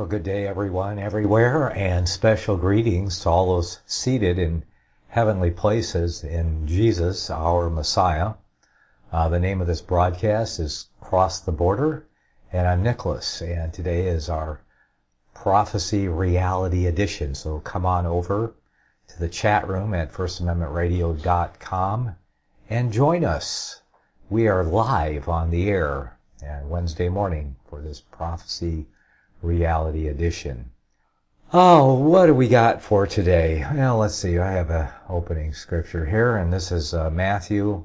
Well, good day, everyone, everywhere, and special greetings to all those seated in heavenly places in Jesus, our Messiah. The name of this broadcast is Cross the Border, and I'm Nicholas, and today is our Prophecy Reality Edition. So come on over to the chat room at firstamendmentradio.com and join us. We are live on the air on Wednesday morning for this Prophecy Reality Edition. Oh, what do we got for today? Well, let's see. I have an opening scripture here, and this is Matthew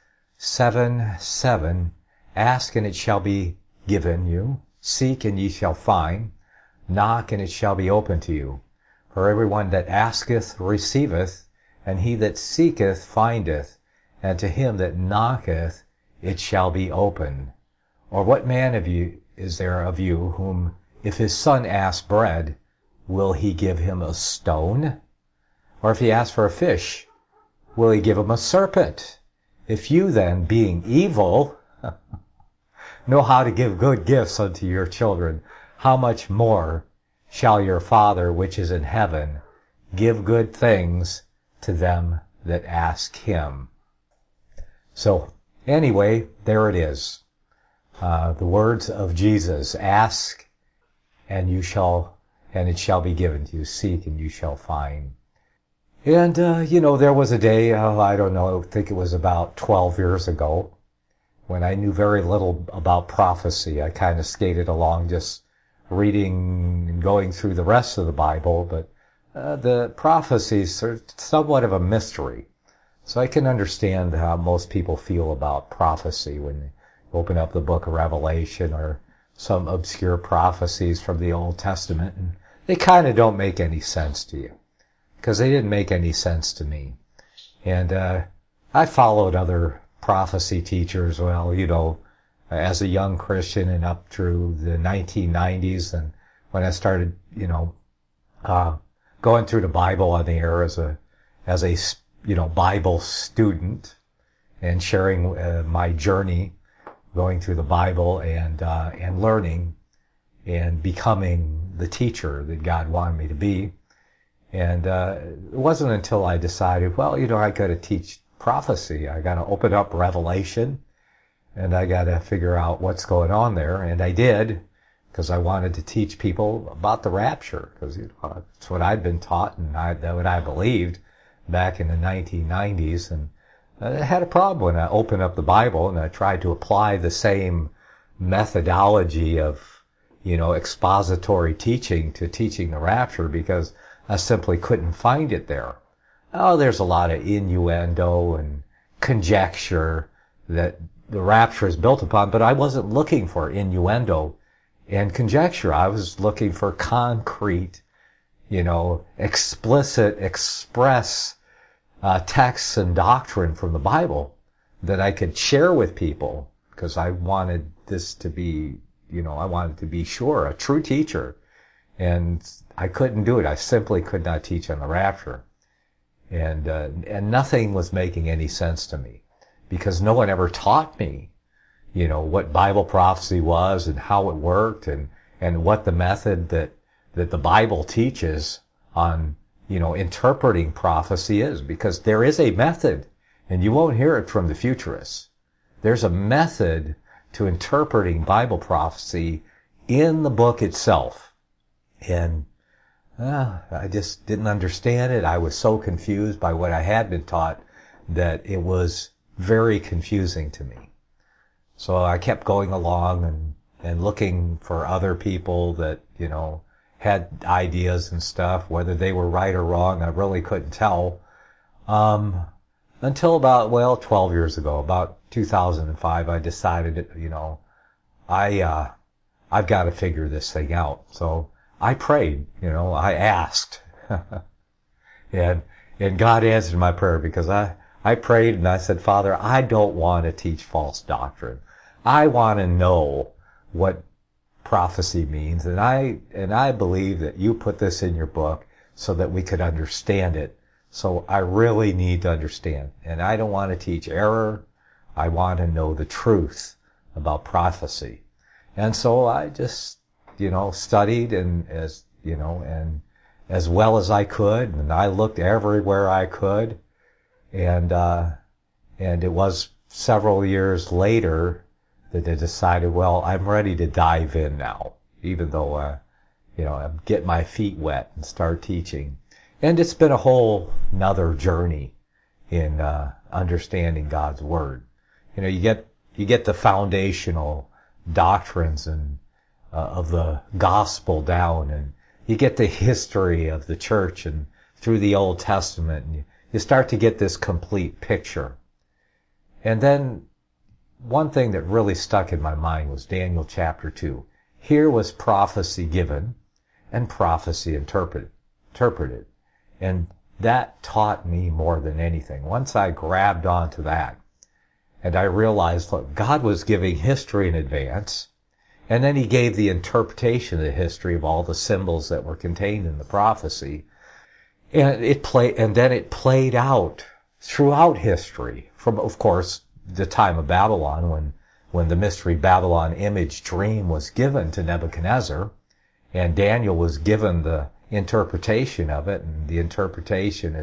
7:7. Ask, and it shall be given you. Seek, and ye shall find. Knock, and it shall be opened to you. For everyone that asketh receiveth, and he that seeketh findeth, and to him that knocketh it shall be opened. Or what man of you is there of you whom, if his son asks bread, will he give him a stone? Or if he asks for a fish, will he give him a serpent? If you then, being evil, know how to give good gifts unto your children, how much more shall your Father which is in heaven give good things to them that ask him? So, anyway, there it is. The words of Jesus: ask, and it shall be given to you. Seek, and you shall find. And, there was a day, I think it was about 12 years ago, when I knew very little about prophecy. I kind of skated along just reading and going through the rest of the Bible, but the prophecies are somewhat of a mystery. So I can understand how most people feel about prophecy when they open up the book of Revelation or some obscure prophecies from the Old Testament, and they kind of don't make any sense to you, because they didn't make any sense to me. And I followed other prophecy teachers, as a young Christian and up through the 1990s, and when I started, going through the Bible on the air as a Bible student and sharing my journey going through the Bible and learning and becoming the teacher that God wanted me to be. And it wasn't until I decided, I got to teach prophecy. I got to open up Revelation, and I got to figure out what's going on there. And I did, because I wanted to teach people about the rapture, because that's what I'd been taught and what I believed back in the 1990s. And I had a problem when I opened up the Bible and I tried to apply the same methodology of, expository teaching to teaching the rapture, because I simply couldn't find it there. Oh, there's a lot of innuendo and conjecture that the rapture is built upon, but I wasn't looking for innuendo and conjecture. I was looking for concrete, explicit, express texts and doctrine from the Bible that I could share with people, because I wanted this to be, I wanted to be sure, a true teacher. And I couldn't do it. I simply could not teach on the rapture. And nothing was making any sense to me, because no one ever taught me, what Bible prophecy was and how it worked, and what the method that the Bible teaches on, interpreting prophecy is. Because there is a method, and you won't hear it from the futurists. There's a method to interpreting Bible prophecy in the book itself. And I just didn't understand it. I was so confused by what I had been taught that it was very confusing to me. So I kept going along and looking for other people that, had ideas and stuff. Whether they were right or wrong, I really couldn't tell. Until about, 12 years ago, about 2005, I decided, I've got to figure this thing out. So I prayed, I asked. and God answered my prayer, because I prayed and I said, Father, I don't want to teach false doctrine. I want to know what prophecy means. And I believe that you put this in your book so that we could understand it. So I really need to understand. And I don't want to teach error. I want to know the truth about prophecy. And so I just, studied and as well as I could, and I looked everywhere I could, and it was several years later that I decided, well, I'm ready to dive in now, even though I get my feet wet and start teaching. And it's been a whole nother journey in understanding God's Word. You get the foundational doctrines and of the gospel down, and you get the history of the church and through the Old Testament, and you start to get this complete picture. And then one thing that really stuck in my mind was Daniel chapter 2. Here was prophecy given and prophecy interpreted. And that taught me more than anything. Once I grabbed onto that, and I realized, look, God was giving history in advance, and then he gave the interpretation of the history of all the symbols that were contained in the prophecy. And then it played out throughout history, from, of course, the time of Babylon, when the mystery Babylon image dream was given to Nebuchadnezzar, and Daniel was given the interpretation of it, and the interpretation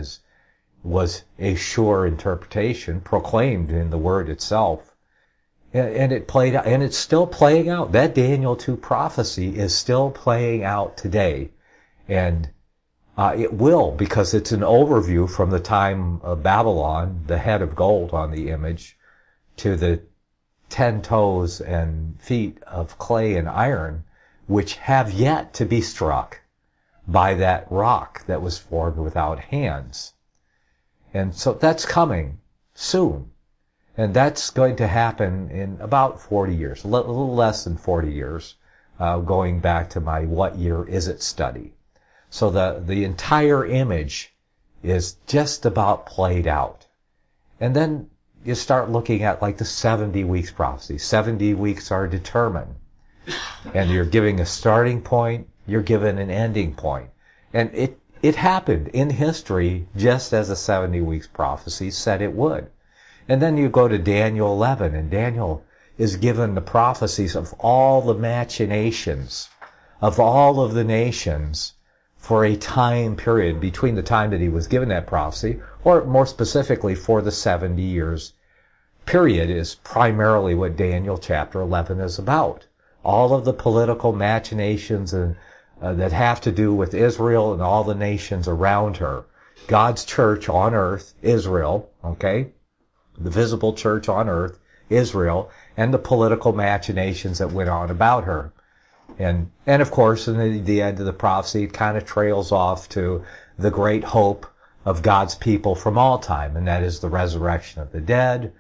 was a sure interpretation proclaimed in the word itself. And it played out, and it's still playing out. That Daniel 2 prophecy is still playing out today. And it will, because it's an overview from the time of Babylon, the head of gold on the image, to the 10 toes and feet of clay and iron, which have yet to be struck by that rock that was formed without hands. And so that's coming soon. And that's going to happen in about 40 years, a little less than 40 years, going back to my What Year Is It study. So the entire image is just about played out. And then you start looking at like the 70 weeks prophecy. 70 weeks are determined. And you're giving a starting point, you're given an ending point. And it happened in history just as the 70 weeks prophecy said it would. And then you go to Daniel 11, and Daniel is given the prophecies of all the machinations of all of the nations for a time period between the time that he was given that prophecy, or more specifically for the 70 years period, is primarily what Daniel chapter 11 is about. All of the political machinations that have to do with Israel and all the nations around her. God's church on earth, Israel, okay? The visible church on earth, Israel, and the political machinations that went on about her. And of course, in the end of the prophecy, it kind of trails off to the great hope of God's people from all time, and that is the resurrection of the dead,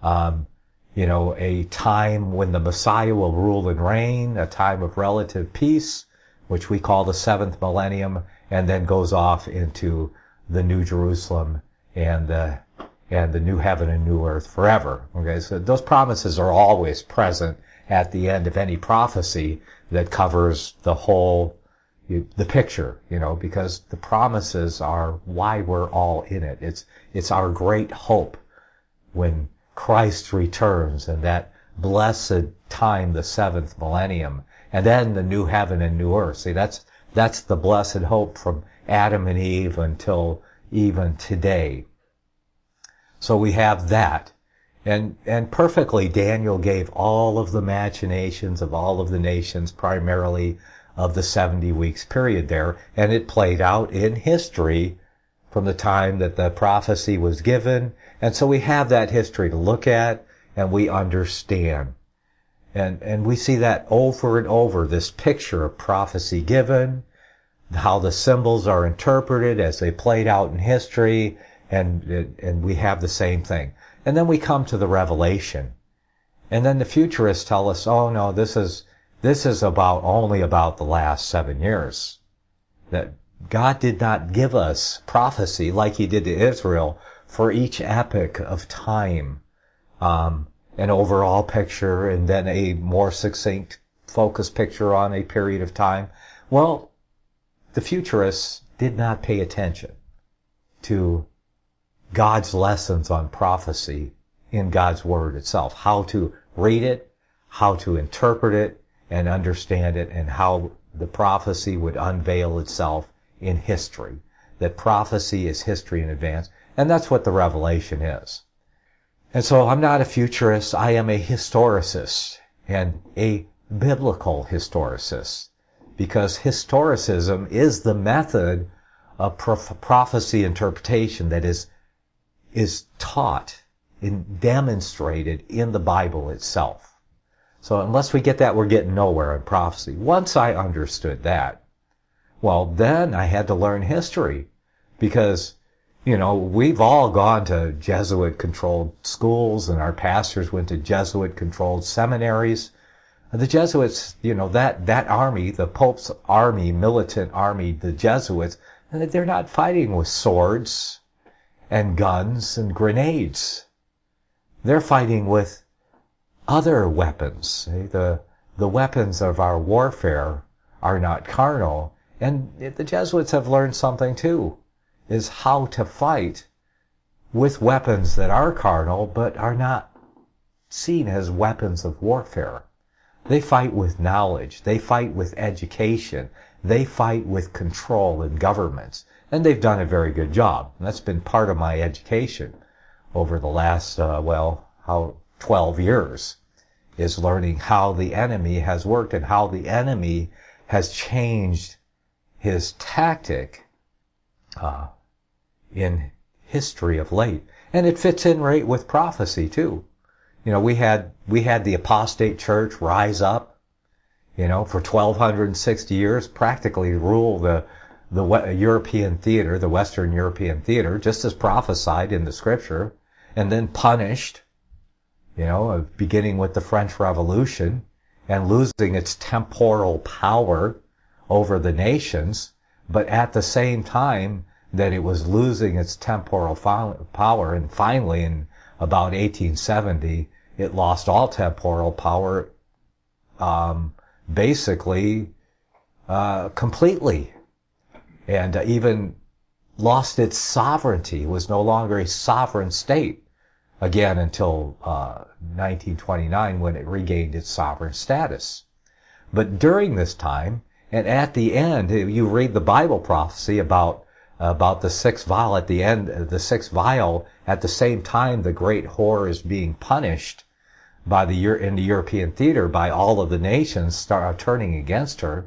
a time when the Messiah will rule and reign, a time of relative peace, which we call the 7th millennium, and then goes off into the New Jerusalem and the new heaven and new earth forever. Okay, so those promises are always present at the end of any prophecy that covers the whole, the picture, because the promises are why we're all in it. It's our great hope when Christ returns, and that blessed time, the 7th millennium, and then the new heaven and new earth. See, that's the blessed hope from Adam and Eve until even today. So we have that. And perfectly, Daniel gave all of the machinations of all of the nations, primarily of the 70 weeks period there, and it played out in history from the time that the prophecy was given. And so we have that history to look at, and we understand. And we see that over and over, this picture of prophecy given, how the symbols are interpreted as they played out in history, and we have the same thing. And then we come to the Revelation. And then the futurists tell us, oh no, this is only about the last 7 years. That God did not give us prophecy like he did to Israel for each epoch of time. An overall picture and then a more succinct, focused picture on a period of time. Well, the futurists did not pay attention to God's lessons on prophecy in God's Word itself. How to read it, how to interpret it, and understand it, and how the prophecy would unveil itself in history. That prophecy is history in advance, and that's what the revelation is. And so I'm not a futurist, I am a historicist, and a biblical historicist, because historicism is the method of prophecy interpretation that is taught and demonstrated in the Bible itself. So unless we get that, we're getting nowhere in prophecy. Once I understood that, well, then I had to learn history, because we've all gone to Jesuit-controlled schools, and our pastors went to Jesuit-controlled seminaries. The Jesuits, that army, the Pope's army, militant army, the Jesuits, they're not fighting with swords and guns and grenades. They're fighting with other weapons. The weapons of our warfare are not carnal. And the Jesuits have learned something too, is how to fight with weapons that are carnal but are not seen as weapons of warfare. They fight with knowledge. They fight with education. They fight with control in governments. And they've done a very good job. And that's been part of my education over the last, 12 years, is learning how the enemy has worked and how the enemy has changed his tactic in history of late. And it fits in right with prophecy too. We had the apostate church rise up, for 1260 years, practically rule the European theater, the Western European theater, just as prophesied in the scripture, and then punished, beginning with the French Revolution and losing its temporal power over the nations, but at the same time that it was losing its temporal power, and finally in about 1870, it lost all temporal power, completely, and even lost its sovereignty. It was no longer a sovereign state, again until 1929, when it regained its sovereign status. But during this time, and at the end, you read the Bible prophecy about the sixth vial at the end, the sixth vial, at the same time the great whore is being punished in the European theater by all of the nations turning against her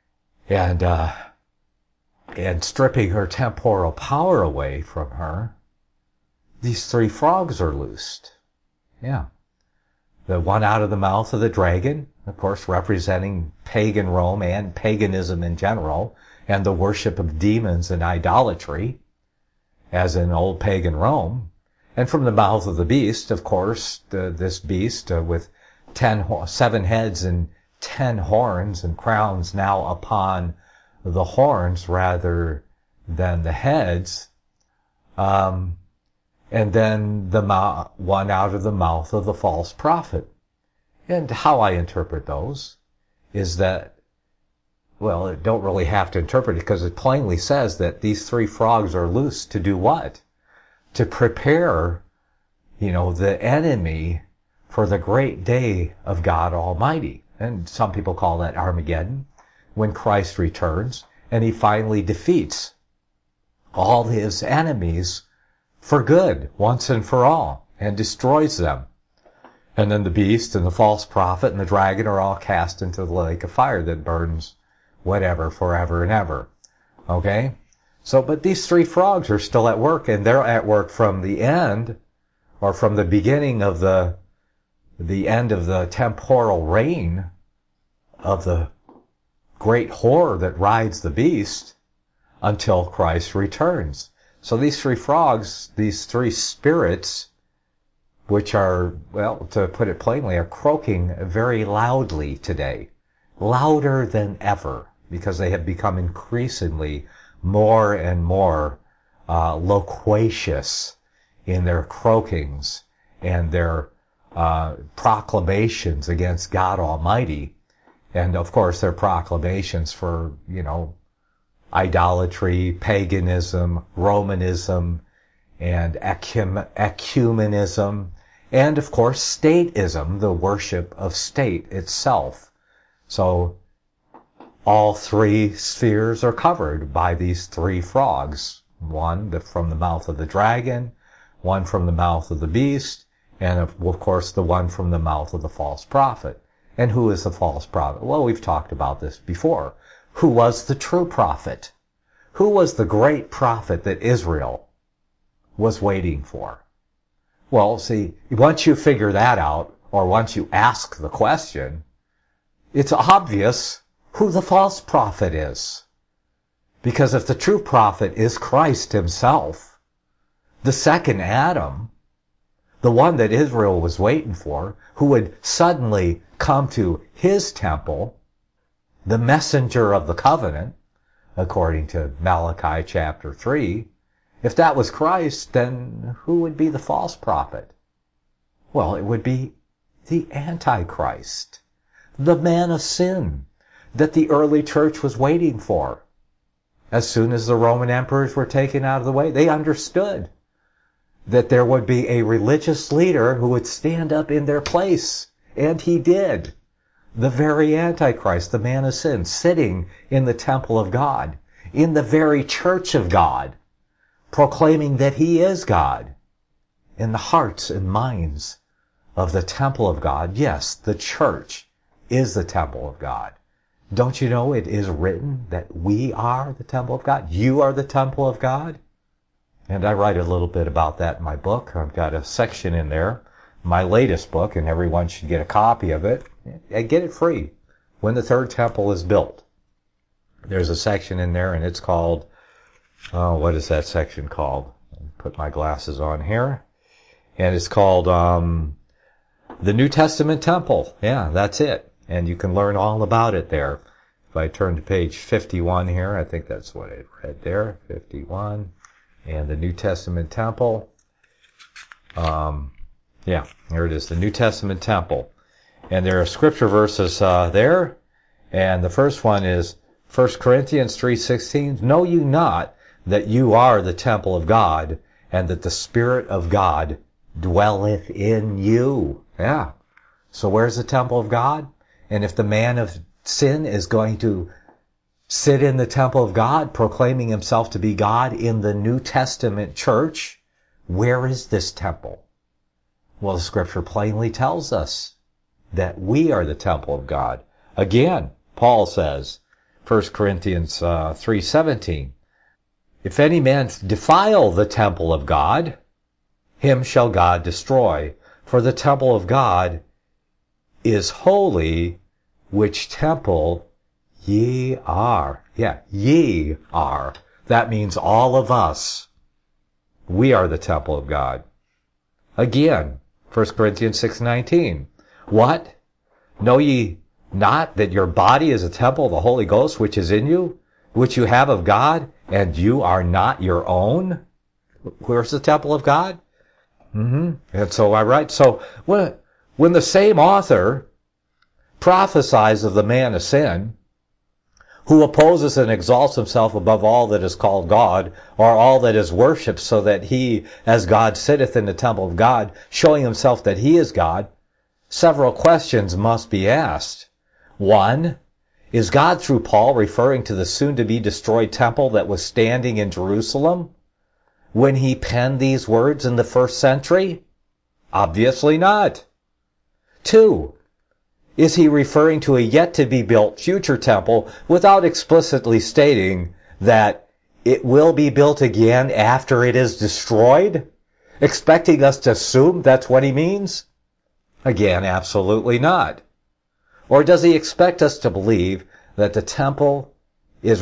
and stripping her temporal power away from her. These three frogs are loosed. Yeah. The one out of the mouth of the dragon, of course, representing pagan Rome and paganism in general, and the worship of demons and idolatry, as in old pagan Rome. And from the mouth of the beast, of course, this beast with 7 heads and 10 horns and crowns now upon the horns rather than the heads. And then the one out of the mouth of the false prophet. And how I interpret those is that, well, I don't really have to interpret it, because it plainly says that these 3 frogs are loose to do what? To prepare, the enemy for the great day of God Almighty. And some people call that Armageddon, when Christ returns and he finally defeats all his enemies for good, once and for all, and destroys them. And then the beast and the false prophet and the dragon are all cast into the lake of fire that burns whatever, forever and ever. Okay? So, but these 3 frogs are still at work, and they're at work from the end, or from the beginning of the end of the temporal reign of the great whore that rides the beast, until Christ returns. So these 3 frogs, these 3 spirits, which are, well, to put it plainly, are croaking very loudly today. Louder than ever, because they have become increasingly more and more loquacious in their croakings and their proclamations against God Almighty. And of course their proclamations for, idolatry, paganism, Romanism, and ecumenism, and of course stateism, the worship of state itself. So all three spheres are covered by these three frogs. One from the mouth of the dragon, one from the mouth of the beast, and of course the one from the mouth of the false prophet. And who is the false prophet? Well, we've talked about this before. Who was the true prophet? Who was the great prophet that Israel was waiting for? Well, see, once you figure that out, or once you ask the question, it's obvious who the false prophet is. Because if the true prophet is Christ himself, the second Adam, the one that Israel was waiting for, who would suddenly come to his temple, the messenger of the covenant, according to Malachi chapter 3, if that was Christ, then who would be the false prophet? Well, it would be the Antichrist, the man of sin that the early church was waiting for. As soon as the Roman emperors were taken out of the way, they understood that there would be a religious leader who would stand up in their place. And he did. The very Antichrist, the man of sin, sitting in the temple of God, in the very church of God, proclaiming that he is God, in the hearts and minds of the temple of God. Yes, the church is the temple of God. Don't you know it is written that we are the temple of God? You are the temple of God? And I write a little bit about that in my book. I've got a section in there, my latest book, and everyone should get a copy of it. And get it free. When the third temple is built. There's a section in there, and it's called, what is that section called? I'll put my glasses on here. And it's called the New Testament Temple. Yeah, that's it. And you can learn all about it there. If I turn to page 51 here, I think that's what I read there, 51. And the New Testament Temple. Yeah, here it is, the New Testament Temple. And there are scripture verses there. And the first one is 1 Corinthians 3:16. Know you not that you are the temple of God, and that the Spirit of God dwelleth in you. Yeah. So where's the temple of God? And if the man of sin is going to sit in the temple of God, proclaiming himself to be God in the New Testament church, where is this temple? Well, the scripture plainly tells us that we are the temple of God. Again, Paul says, 1 Corinthians 3:17, if any man defile the temple of God, him shall God destroy. For the temple of God is holy, which temple ye are. Yeah, ye are. That means all of us. We are the temple of God. Again, 1 Corinthians 6:19. What? Know ye not that your body is a temple of the Holy Ghost which is in you, which you have of God, and you are not your own? Where's the temple of God? And so I write, so when the same author prophesies of the man of sin, who opposes and exalts himself above all that is called God, or all that is worshipped, so that he, as God, sitteth in the temple of God, showing himself that he is God, several questions must be asked. One, is God through Paul referring to the soon-to-be destroyed temple that was standing in Jerusalem when he penned these words in the first century? Obviously not. Two, is he referring to a yet-to-be-built future temple without explicitly stating that it will be built again after it is destroyed, expecting us to assume that's what he means? Again, absolutely not. Or does he expect us to believe that the temple is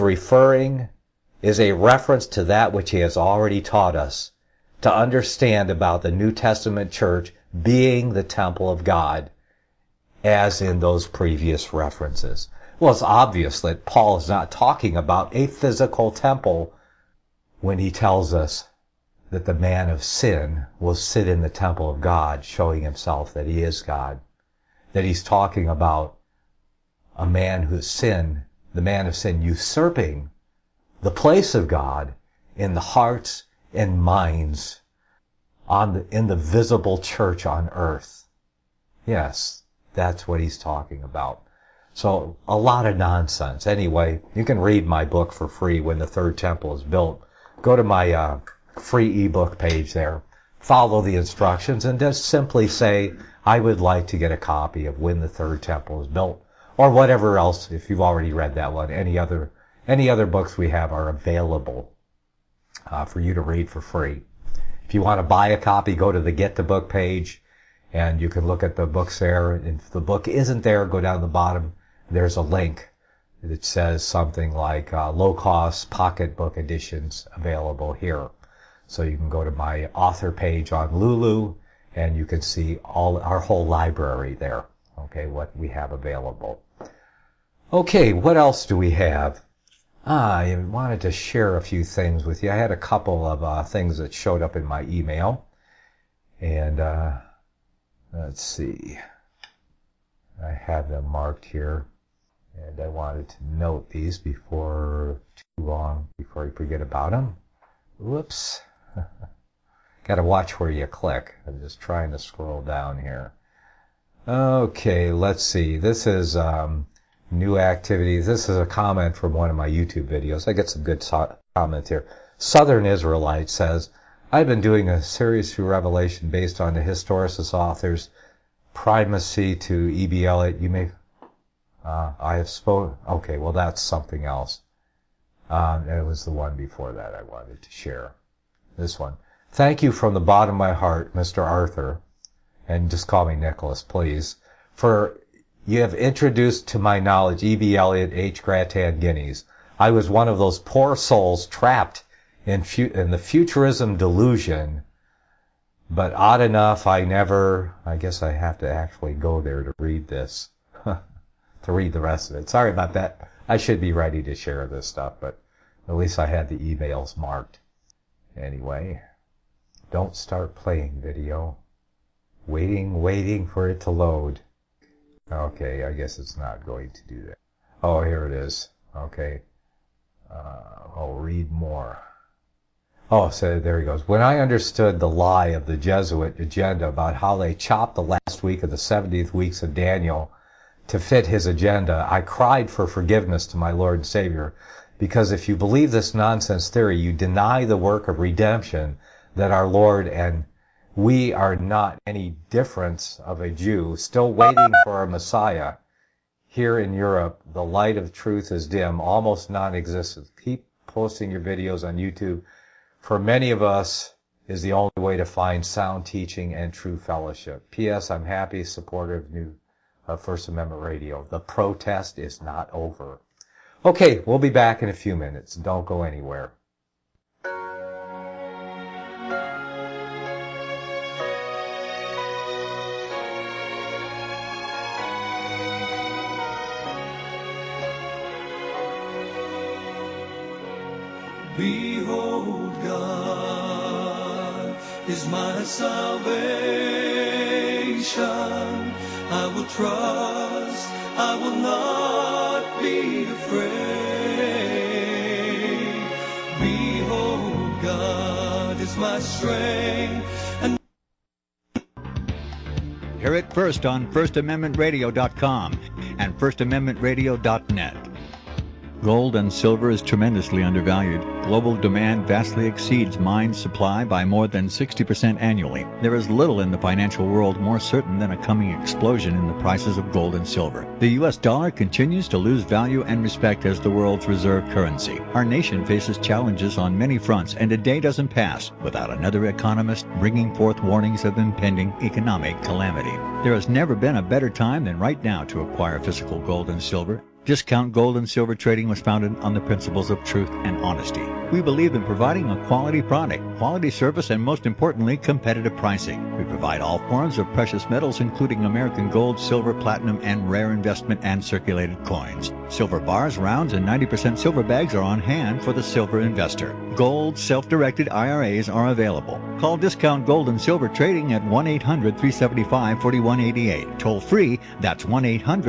a reference to that which he has already taught us to understand about the New Testament church being the temple of God, as in those previous references? Well, it's obvious that Paul is not talking about a physical temple when he tells us that the man of sin will sit in the temple of God, showing himself that he is God. That he's talking about a man who's sin, the man of sin, usurping the place of God in the hearts and minds in the visible church on earth. Yes, that's what he's talking about. So a lot of nonsense. Anyway, you can read my book for free, When the Third Temple is Built. Go to my free ebook page there. Follow the instructions and just simply say, I would like to get a copy of When the Third Temple is Built, or whatever else, if you've already read that one. Any other books we have are available for you to read for free. If you want to buy a copy, go to the Get the Book page, and you can look at the books there. If the book isn't there, go down the bottom. There's a link that says something like low-cost pocketbook editions available here. So you can go to my author page on Lulu, and you can see our whole library there, okay, what we have available. Okay, what else do we have? I wanted to share a few things with you. I had a couple of things that showed up in my email. And let's see. I have them marked here. And I wanted to note these before too long, before I forget about them. Whoops. Got to watch where you click. I'm just trying to scroll down here. Okay, let's see. This is new activities. This is a comment from one of my YouTube videos. I get some good comments here. Southern Israelite says, I've been doing a series through Revelation based on the Historicist author's primacy to E.B. Elliott. You may... I have spoken... Okay, well, that's something else. It was the one before that I wanted to share. This one. Thank you from the bottom of my heart, Mr. Arthur, and just call me Nicholas, please, for you have introduced to my knowledge E.B. Elliott, H. Grattan Guineas. I was one of those poor souls trapped in the futurism delusion, but odd enough, I guess I have to actually go there to read this. To read the rest of it. Sorry about that. I should be ready to share this stuff, but at least I had the emails marked. Anyway, don't start playing video. Waiting for it to load. Okay, I guess it's not going to do that. Oh, here it is. Okay. I'll read more. Oh, so there he goes. When I understood the lie of the Jesuit agenda about how they chopped the last week of the 70th weeks of Daniel to fit his agenda, I cried for forgiveness to my Lord and Savior, because if you believe this nonsense theory, you deny the work of redemption that our Lord and we are not any difference of a Jew, still waiting for a Messiah. Here in Europe, the light of truth is dim, almost non-existent. Keep posting your videos on YouTube. For many of us, is the only way to find sound teaching and true fellowship. P.S. I'm happy, supportive of First Amendment Radio. The protest is not over. Okay, we'll be back in a few minutes. Don't go anywhere. Behold, God is my salvation. I will trust, I will not be afraid. Behold, God is my strength. Hear it first on FirstAmendmentRadio.com and FirstAmendmentRadio.net. Gold and silver is tremendously undervalued. Global demand vastly exceeds mine supply by more than 60% annually. There is little in the financial world more certain than a coming explosion in the prices of gold and silver. The U.S. dollar continues to lose value and respect as the world's reserve currency. Our nation faces challenges on many fronts, and a day doesn't pass without another economist bringing forth warnings of impending economic calamity. There has never been a better time than right now to acquire physical gold and silver. Discount Gold and Silver Trading was founded on the principles of truth and honesty. We believe in providing a quality product, quality service, and most importantly, competitive pricing. We provide all forms of precious metals, including American gold, silver, platinum, and rare investment and circulated coins. Silver bars, rounds, and 90% silver bags are on hand for the silver investor. Gold self-directed IRAs are available. Call Discount Gold and Silver Trading at 1-800-375-4188. Toll free, that's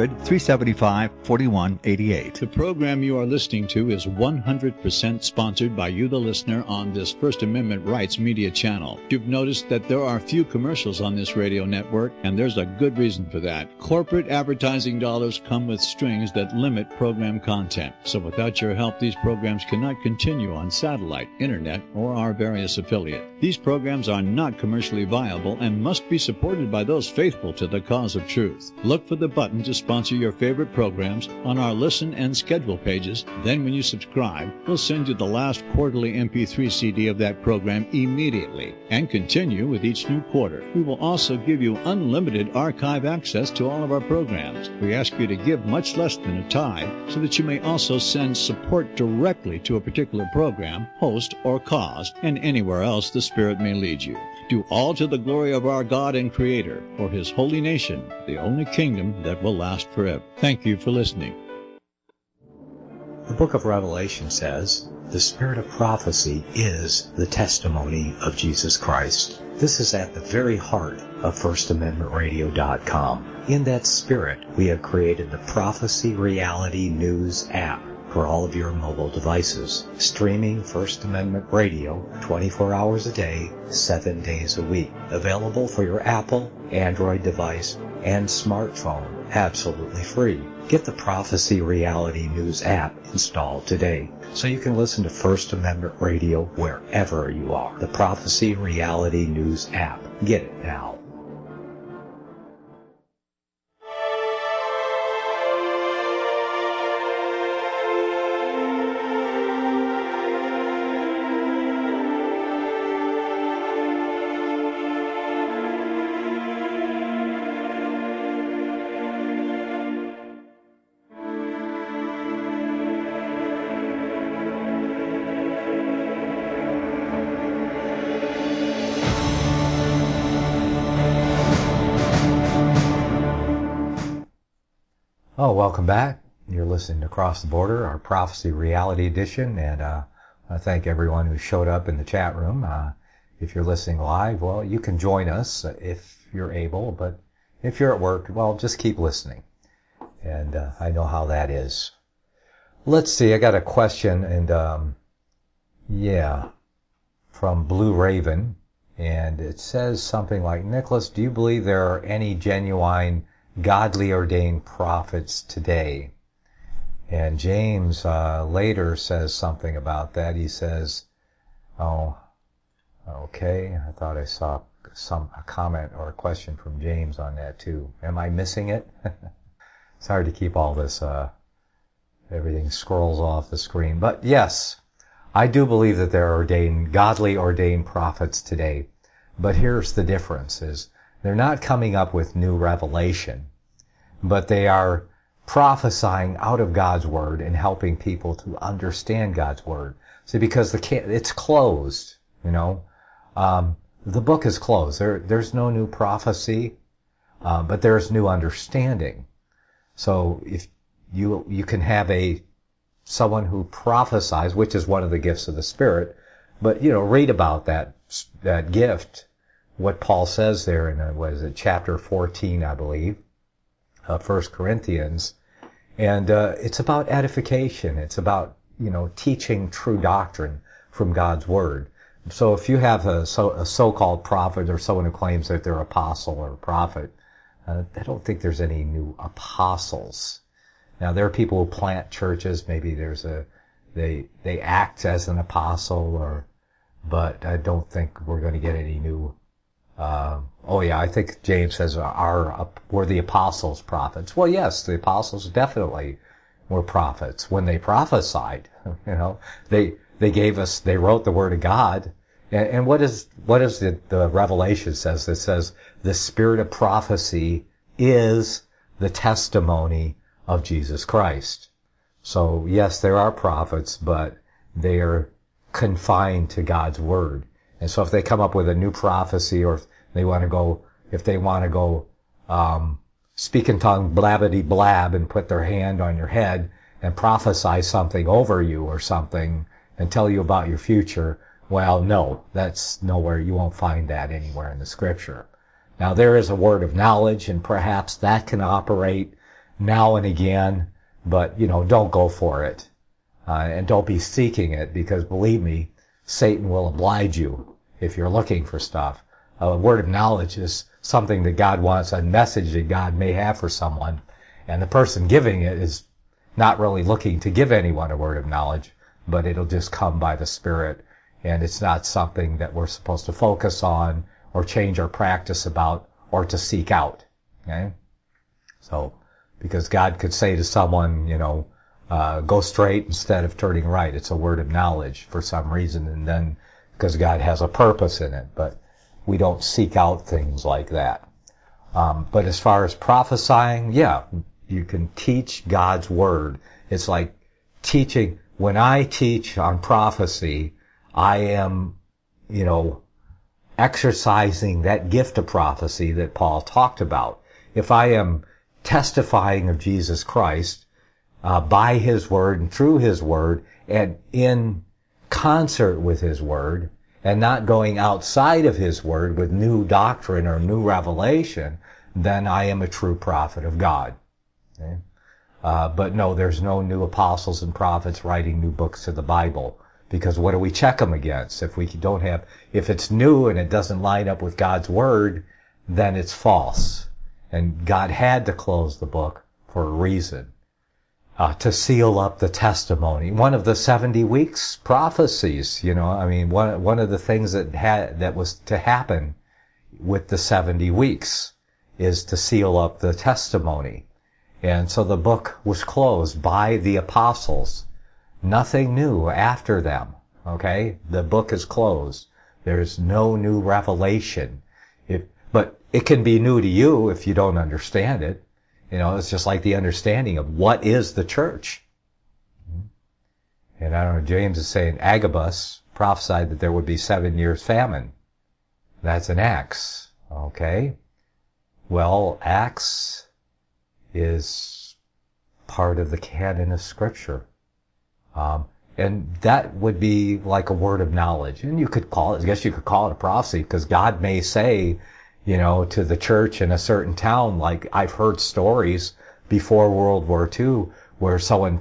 1-800-375-4188. The program you are listening to is 100% sponsored provided by you, the listener, on this First Amendment Rights Media channel. You've noticed that there are few commercials on this radio network, and there's a good reason for that. Corporate advertising dollars come with strings that limit program content. So without your help, these programs cannot continue on satellite, internet, or our various affiliates. These programs are not commercially viable and must be supported by those faithful to the cause of truth. Look for the button to sponsor your favorite programs on our listen and schedule pages. Then when you subscribe, we'll send you the last quarterly MP3 CD of that program immediately and continue with each new quarter. We will also give you unlimited archive access to all of our programs. We ask you to give much less than a tithe so that you may also send support directly to a particular program, host, or cause, and anywhere else the Spirit may lead you. Do all to the glory of our God and Creator, for His holy nation, the only kingdom that will last forever. Thank you for listening. The book of Revelation says, the spirit of prophecy is the testimony of Jesus Christ. This is at the very heart of FirstAmendmentRadio.com. In that spirit, we have created the Prophecy Reality News app for all of your mobile devices, streaming First Amendment Radio 24 hours a day, 7 days a week. Available for your Apple, Android device, and smartphone, absolutely free. Get the Prophecy Reality News app installed today so you can listen to First Amendment Radio wherever you are. The Prophecy Reality News app. Get it now. Oh, welcome back. You're listening to Across the Border, our Prophecy Reality Edition, and I thank everyone who showed up in the chat room. If you're listening live, well, you can join us if you're able, but if you're at work, well, just keep listening. And I know how that is. Let's see, I got a question, and from Blue Raven, and it says something like, Nicholas, do you believe there are any genuine godly ordained prophets today? And James later says something about that. He says, oh, okay, I thought I saw a comment or a question from James on that too. Am I missing it? It's hard to keep all this, everything scrolls off the screen. But yes, I do believe that there are godly ordained prophets today. But here's the difference is, they're not coming up with new revelation, but they are prophesying out of God's Word and helping people to understand God's Word. See, because it's closed, the book is closed. There's no new prophecy, but there's new understanding. So if you can have someone who prophesies, which is one of the gifts of the Spirit, but read about that gift. What Paul says there in, chapter 14, I believe, of 1 Corinthians. And it's about edification. It's about, teaching true doctrine from God's Word. So if you have a so-called prophet or someone who claims that they're apostle or prophet, I don't think there's any new apostles. Now, there are people who plant churches. Maybe they act as an apostle, but I don't think we're going to get any new. I think James says were the apostles prophets. Well, yes, the apostles definitely were prophets when they prophesied. They wrote the Word of God. And what is the Revelation says? It says the spirit of prophecy is the testimony of Jesus Christ. So yes, there are prophets, but they are confined to God's Word. And so if they come up with a new prophecy, or if they want to go speak in tongue, blabbity blab, and put their hand on your head and prophesy something over you or something and tell you about your future, well, no, that's nowhere. You won't find that anywhere in the Scripture. Now, there is a word of knowledge, and perhaps that can operate now and again, but, don't go for it. And don't be seeking it, because believe me, Satan will oblige you if you're looking for stuff. A word of knowledge is something that God wants, a message that God may have for someone, and the person giving it is not really looking to give anyone a word of knowledge, but it'll just come by the Spirit, and it's not something that we're supposed to focus on or change our practice about or to seek out. Okay? So, because God could say to someone, go straight instead of turning right. It's a word of knowledge for some reason, and then because God has a purpose in it, but we don't seek out things like that. But as far as prophesying, yeah, you can teach God's word. It's like teaching. When I teach on prophecy, I am, exercising that gift of prophecy that Paul talked about. If I am testifying of Jesus Christ by His Word and through His Word and in concert with His Word, and not going outside of His Word with new doctrine or new revelation, then I am a true prophet of God. Okay? But no, there's no new apostles and prophets writing new books of the Bible, because what do we check them against? If it's new and it doesn't line up with God's Word, then it's false. And God had to close the book for a reason, to seal up the testimony. One of the 70 weeks prophecies, one of the things that was to happen with the 70 weeks is to seal up the testimony. And so the book was closed by the apostles. Nothing new after them. Okay? The book is closed. There's no new revelation. But it can be new to you if you don't understand it. It's just like the understanding of what is the church. And I don't know, James is saying Agabus prophesied that there would be 7 years famine. That's in Acts. Okay? Well, Acts is part of the canon of Scripture. And that would be like a word of knowledge. And you could call it a prophecy, because God may say, to the church in a certain town, like I've heard stories before World War II where someone,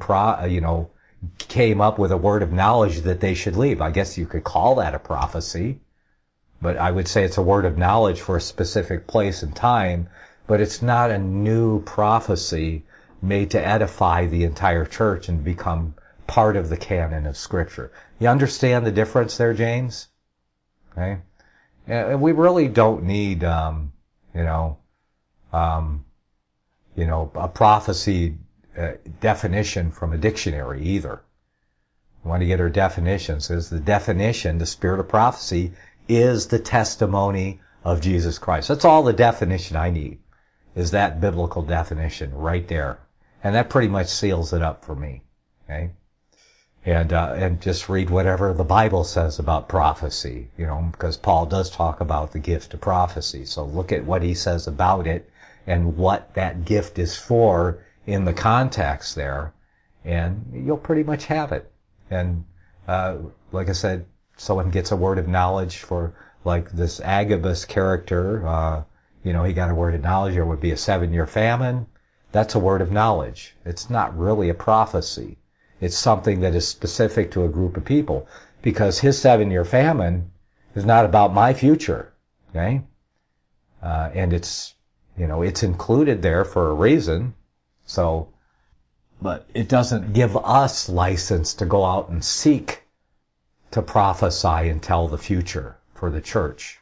came up with a word of knowledge that they should leave. I guess you could call that a prophecy, but I would say it's a word of knowledge for a specific place and time, but it's not a new prophecy made to edify the entire church and become part of the canon of Scripture. You understand the difference there, James? Okay? And we really don't need, a prophecy definition from a dictionary either. We want to get our definition. It says the definition, the spirit of prophecy, is the testimony of Jesus Christ. That's all the definition I need, is that biblical definition right there. And that pretty much seals it up for me. Okay? And just read whatever the Bible says about prophecy, because Paul does talk about the gift of prophecy. So look at what he says about it and what that gift is for in the context there, and you'll pretty much have it. And like I said, someone gets a word of knowledge for, like this Agabus character, he got a word of knowledge. There would be a 7-year famine. That's a word of knowledge. It's not really a prophecy. It's something that is specific to a group of people, because his 7-year famine is not about my future. Okay? And it's included there for a reason. So, but it doesn't give us license to go out and seek to prophesy and tell the future for the church.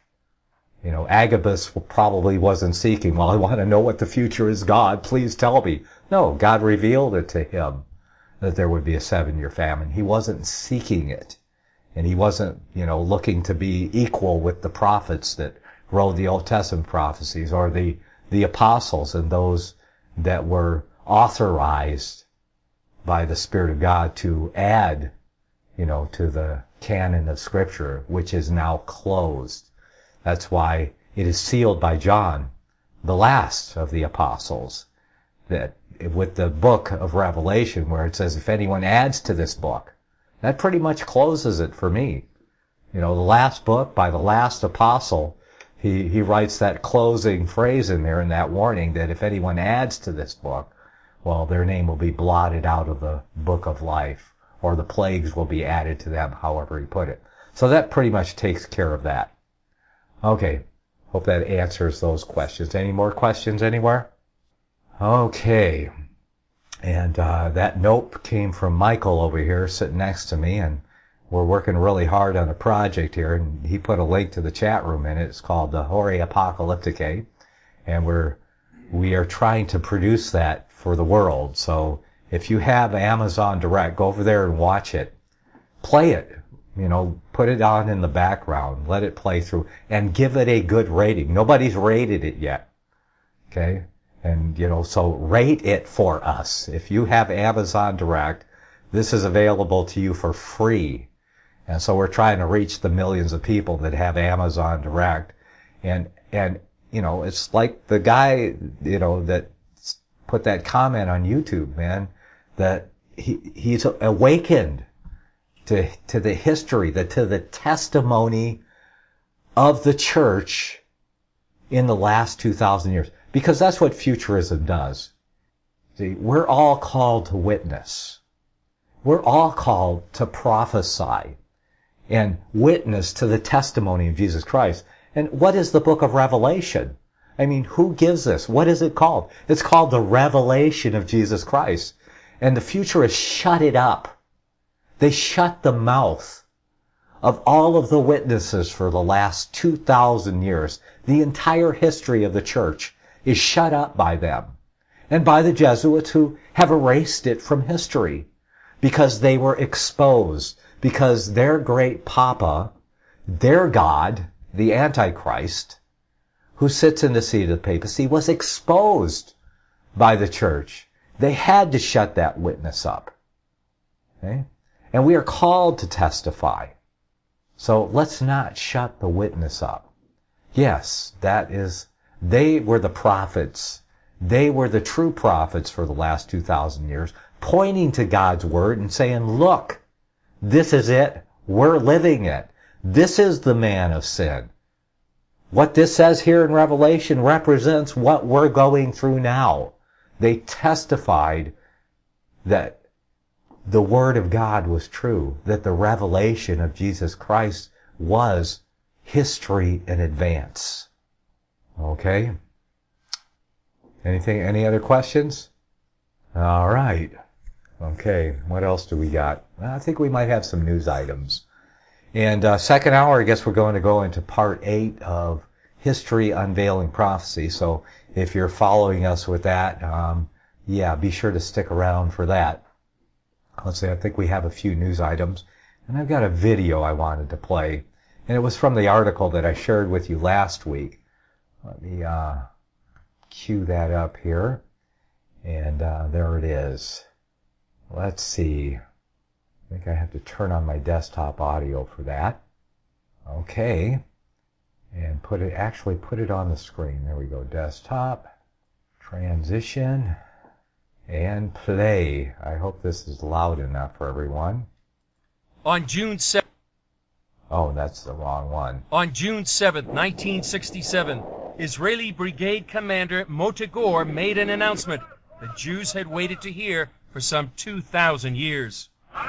Agabus probably wasn't seeking, well, I want to know what the future is, God, please tell me. No, God revealed it to him that there would be a 7-year famine. He wasn't seeking it. And he wasn't, looking to be equal with the prophets that wrote the Old Testament prophecies, or the apostles and those that were authorized by the Spirit of God to add, to the canon of Scripture, which is now closed. That's why it is sealed by John, the last of the apostles, that with the book of Revelation, where it says, if anyone adds to this book, that pretty much closes it for me. The last book by the last apostle, he writes that closing phrase in there in that warning that if anyone adds to this book, well, their name will be blotted out of the book of life, or the plagues will be added to them, however he put it. So that pretty much takes care of that. Okay, hope that answers those questions. Any more questions anywhere? Okay, and that note came from Michael over here sitting next to me, and we're working really hard on a project here, and he put a link to the chat room in it. It's called the Hore Apocalypticae, and we are trying to produce that for the world. So if you have Amazon Direct, go over there and watch it. Play it. Put it on in the background. Let it play through. And give it a good rating. Nobody's rated it yet. Okay? And, so rate it for us. If you have Amazon Direct, this is available to you for free. And so we're trying to reach the millions of people that have Amazon Direct. And it's like the guy, that put that comment on YouTube, man, that he's awakened to the history, to the testimony of the church in the last 2,000 years. Because that's what futurism does. See, we're all called to witness. We're all called to prophesy and witness to the testimony of Jesus Christ. And what is the book of Revelation? I mean, who gives this? What is it called? It's called the revelation of Jesus Christ. And the futurists shut it up. They shut the mouth of all of the witnesses for the last 2,000 years. The entire history of the church is shut up by them and by the Jesuits, who have erased it from history because they were exposed, because their great papa, their God, the Antichrist, who sits in the seat of the papacy, was exposed by the church. They had to shut that witness up. Okay? And we are called to testify. So let's not shut the witness up. Yes, they were the prophets. They were the true prophets for the last 2,000 years, pointing to God's word and saying, look, this is it. We're living it. This is the man of sin. What this says here in Revelation represents what we're going through now. They testified that the Word of God was true, that the revelation of Jesus Christ was history in advance. Okay? Any other questions? All right. Okay, what else do we got? I think we might have some news items. And second hour, I guess we're going to go into part 8 of History Unveiling Prophecy. So if you're following us with that, be sure to stick around for that. Let's see, I think we have a few news items. And I've got a video I wanted to play. And it was from the article that I shared with you last week. Let me cue that up here. And there it is. Let's see. I think I have to turn on my desktop audio for that. Okay. And put it on the screen. There we go. Desktop. Transition. And play. I hope this is loud enough for everyone. On June 7th. Oh, that's the wrong one. On June 7th, 1967, Israeli Brigade Commander Moti Gur made an announcement the Jews had waited to hear for some 2,000 years.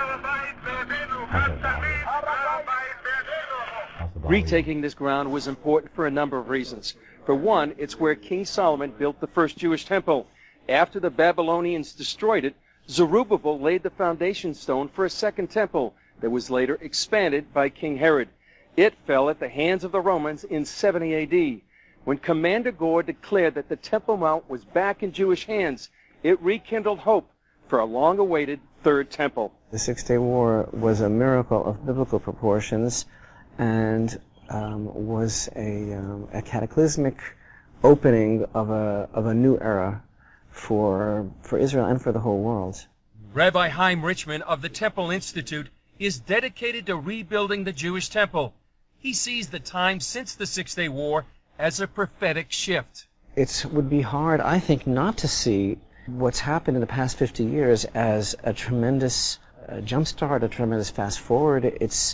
Retaking this ground was important for a number of reasons. For one, it's where King Solomon built the first Jewish temple. After the Babylonians destroyed it, Zerubbabel laid the foundation stone for a second temple that was later expanded by King Herod. It fell at the hands of the Romans in 70 A.D. When Commander Gur declared that the Temple Mount was back in Jewish hands, it rekindled hope for a long-awaited Third Temple. The Six-Day War was a miracle of biblical proportions and was a cataclysmic opening of a new era for Israel and for the whole world. Rabbi Chaim Richman of the Temple Institute is dedicated to rebuilding the Jewish temple. He sees the time since the Six-Day War as a prophetic shift. It would be hard, I think, not to see what's happened in the past 50 years as a tremendous jumpstart, a tremendous fast forward. It's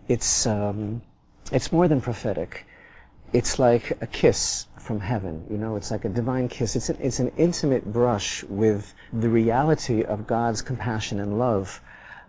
more than prophetic. It's like a kiss from heaven, it's like a divine kiss. It's an intimate brush with the reality of God's compassion and love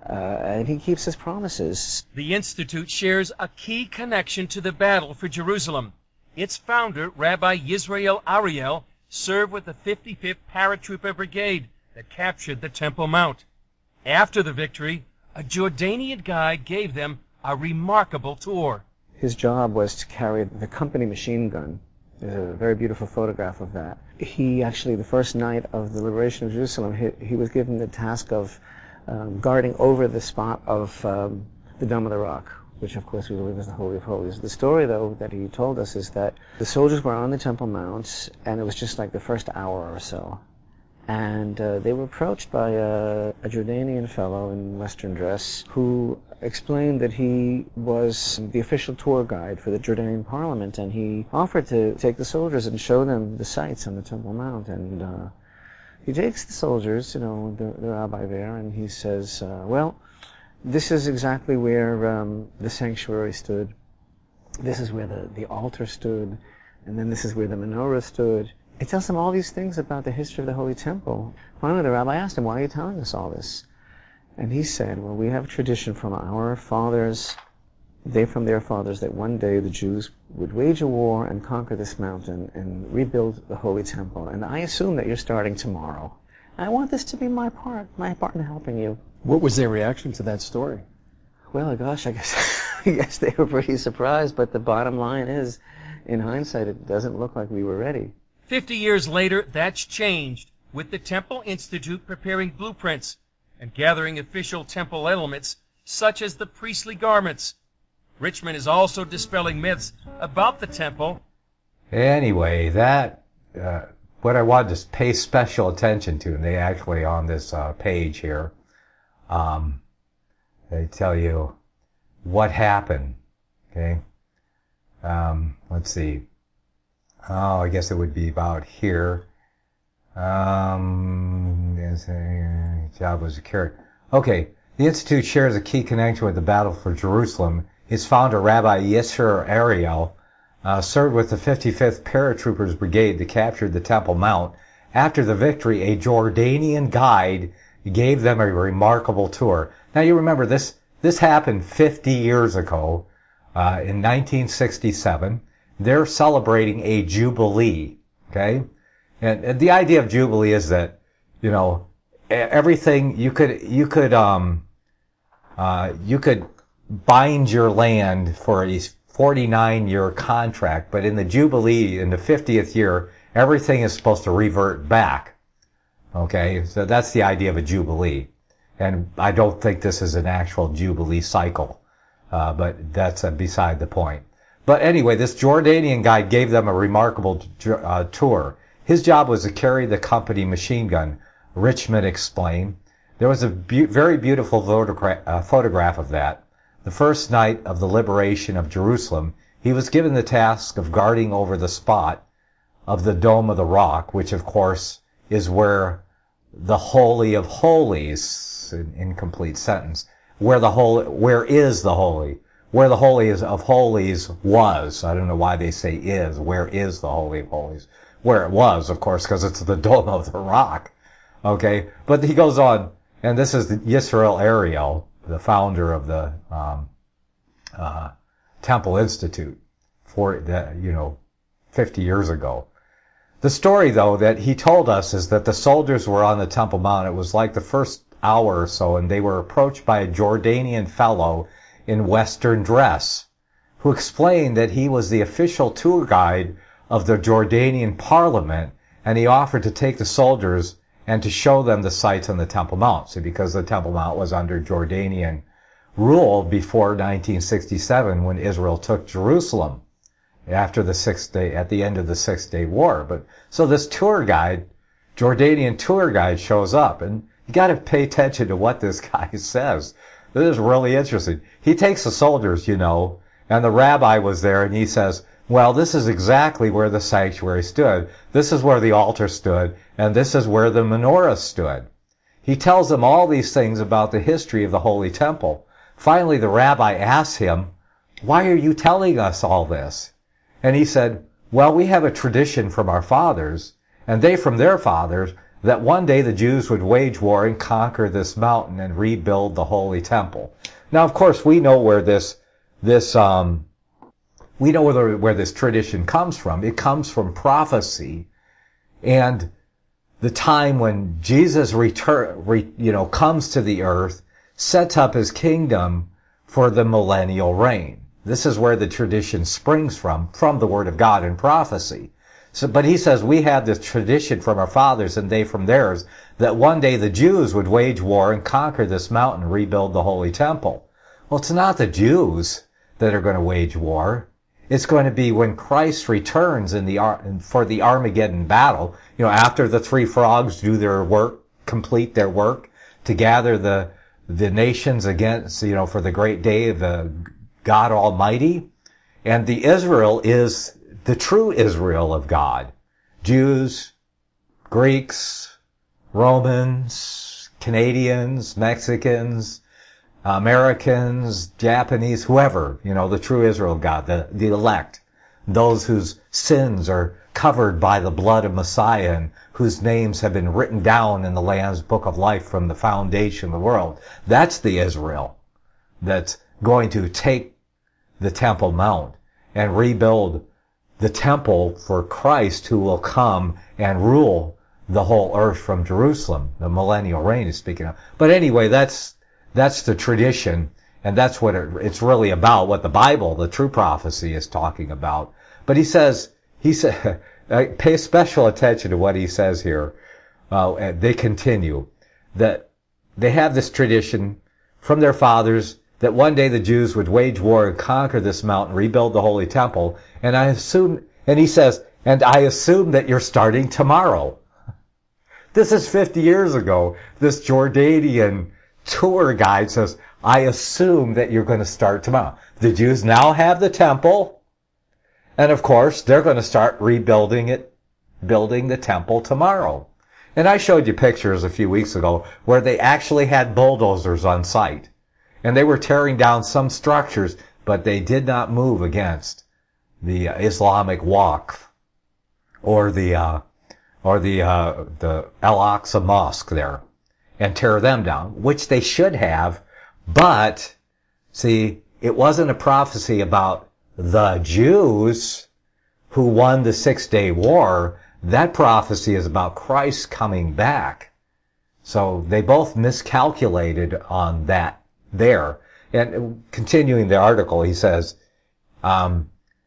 and he keeps his promises. The Institute shares a key connection to the battle for Jerusalem. Its founder, Rabbi Yisrael Ariel, served with the 55th Paratrooper Brigade that captured the Temple Mount. After the victory, a Jordanian guide gave them a remarkable tour. His job was to carry the company machine gun. There's a very beautiful photograph of that. He actually, the first night of the liberation of Jerusalem, he was given the task of guarding over the spot of the Dome of the Rock, which of course we believe is the Holy of Holies. The story, though, that he told us is that the soldiers were on the Temple Mount, and it was just like the first hour or so. And they were approached by a Jordanian fellow in Western dress who explained that he was the official tour guide for the Jordanian Parliament, and he offered to take the soldiers and show them the sights on the Temple Mount. And he takes the soldiers, the rabbi there, and he says, well, this is exactly where the sanctuary stood. This is where the altar stood, and then this is where the menorah stood. It tells them all these things about the history of the Holy Temple. Finally, the rabbi asked him, why are you telling us all this? And he said, well, we have a tradition from our fathers, they from their fathers, that one day the Jews would wage a war and conquer this mountain and rebuild the Holy Temple. And I assume that you're starting tomorrow. I want this to be my part in helping you. What was their reaction to that story? Well, gosh, I guess they were pretty surprised, but the bottom line is, in hindsight, it doesn't look like we were ready. 50 years later, that's changed, with the Temple Institute preparing blueprints and gathering official temple elements, such as the priestly garments. Richmond is also dispelling myths about the temple. Anyway, that what I wanted to pay special attention to, and they actually on this page here, they tell you what happened. Okay, let's see. Oh, I guess it would be about here. Job was secured. Okay, the Institute shares a key connection with the battle for Jerusalem. Its founder, Rabbi Yisrael Ariel, served with the 55th Paratroopers Brigade that captured the Temple Mount. After the victory, a Jordanian guide gave them a remarkable tour. Now you remember this happened 50 years ago, in 1967. They're celebrating a Jubilee, okay? And the idea of Jubilee is that, everything you could bind your land for a 49-year contract, but in the Jubilee, in the 50th year, everything is supposed to revert back. Okay, so that's the idea of a Jubilee. And I don't think this is an actual Jubilee cycle, but that's beside the point. But anyway, this Jordanian guy gave them a remarkable tour. His job was to carry the company machine gun, Richmond explained. There was a very beautiful photograph of that. The first night of the liberation of Jerusalem, he was given the task of guarding over the spot of the Dome of the Rock, which of course is where the Holy of Holies, an incomplete sentence, where is the Holy? Where the Holy of Holies was. I don't know why they say is. Where is the Holy of Holies? Where it was, of course, because it's the Dome of the Rock. Okay? But he goes on, and this is Yisrael Ariel, the founder of the Temple Institute, 50 years ago. The story, though, that he told us is that the soldiers were on the Temple Mount. It was like the first hour or so, and they were approached by a Jordanian fellow in Western dress, who explained that he was the official tour guide of the Jordanian Parliament, and he offered to take the soldiers and to show them the sights on the Temple Mount. So because the Temple Mount was under Jordanian rule before 1967, when Israel took Jerusalem after at the end of the 6-Day War. But so this tour guide, Jordanian tour guide, shows up, and you got to pay attention to what this guy says. This is really interesting. He takes the soldiers, and the rabbi was there, and he says, well, this is exactly where the sanctuary stood. This is where the altar stood, and this is where the menorah stood. He tells them all these things about the history of the Holy Temple. Finally, the rabbi asks him, why are you telling us all this? And he said, well, we have a tradition from our fathers, and they from their fathers, that one day the Jews would wage war and conquer this mountain and rebuild the Holy Temple. Now, of course, we know where this tradition comes from. It comes from prophecy, and the time when Jesus comes to the earth, sets up his kingdom for the millennial reign. This is where the tradition springs from the Word of God and prophecy. But he says we have this tradition from our fathers and they from theirs, that one day the Jews would wage war and conquer this mountain and rebuild the Holy Temple. Well, it's not the Jews that are going to wage war. It's going to be when Christ returns for the Armageddon battle, after the three frogs do their work, complete their work, to gather the nations against, for the great day of the God Almighty. And the Israel is the true Israel of God. Jews, Greeks, Romans, Canadians, Mexicans, Americans, Japanese, whoever, the true Israel of God, the elect, those whose sins are covered by the blood of Messiah and whose names have been written down in the Lamb's Book of Life from the foundation of the world. That's the Israel that's going to take the Temple Mount and rebuild the temple for Christ, who will come and rule the whole earth from Jerusalem. The millennial reign is speaking of. But anyway, that's the tradition, and that's what it's really about, what the Bible, the true prophecy, is talking about. But he said, pay special attention to what he says here. They continue that they have this tradition from their fathers that one day the Jews would wage war and conquer this mountain, rebuild the Holy Temple. And I assume that you're starting tomorrow. This is 50 years ago. This Jordanian tour guide says, I assume that you're going to start tomorrow. The Jews now have the temple. And of course, they're going to start building the temple tomorrow. And I showed you pictures a few weeks ago where they actually had bulldozers on site. And they were tearing down some structures, but they did not move against the Islamic Waqf or the Al-Aqsa Mosque there and tear them down, which they should have. But see, it wasn't a prophecy about the Jews who won the 6-day war. That prophecy is about Christ coming back. So they both miscalculated on that there. And continuing the article, he says, I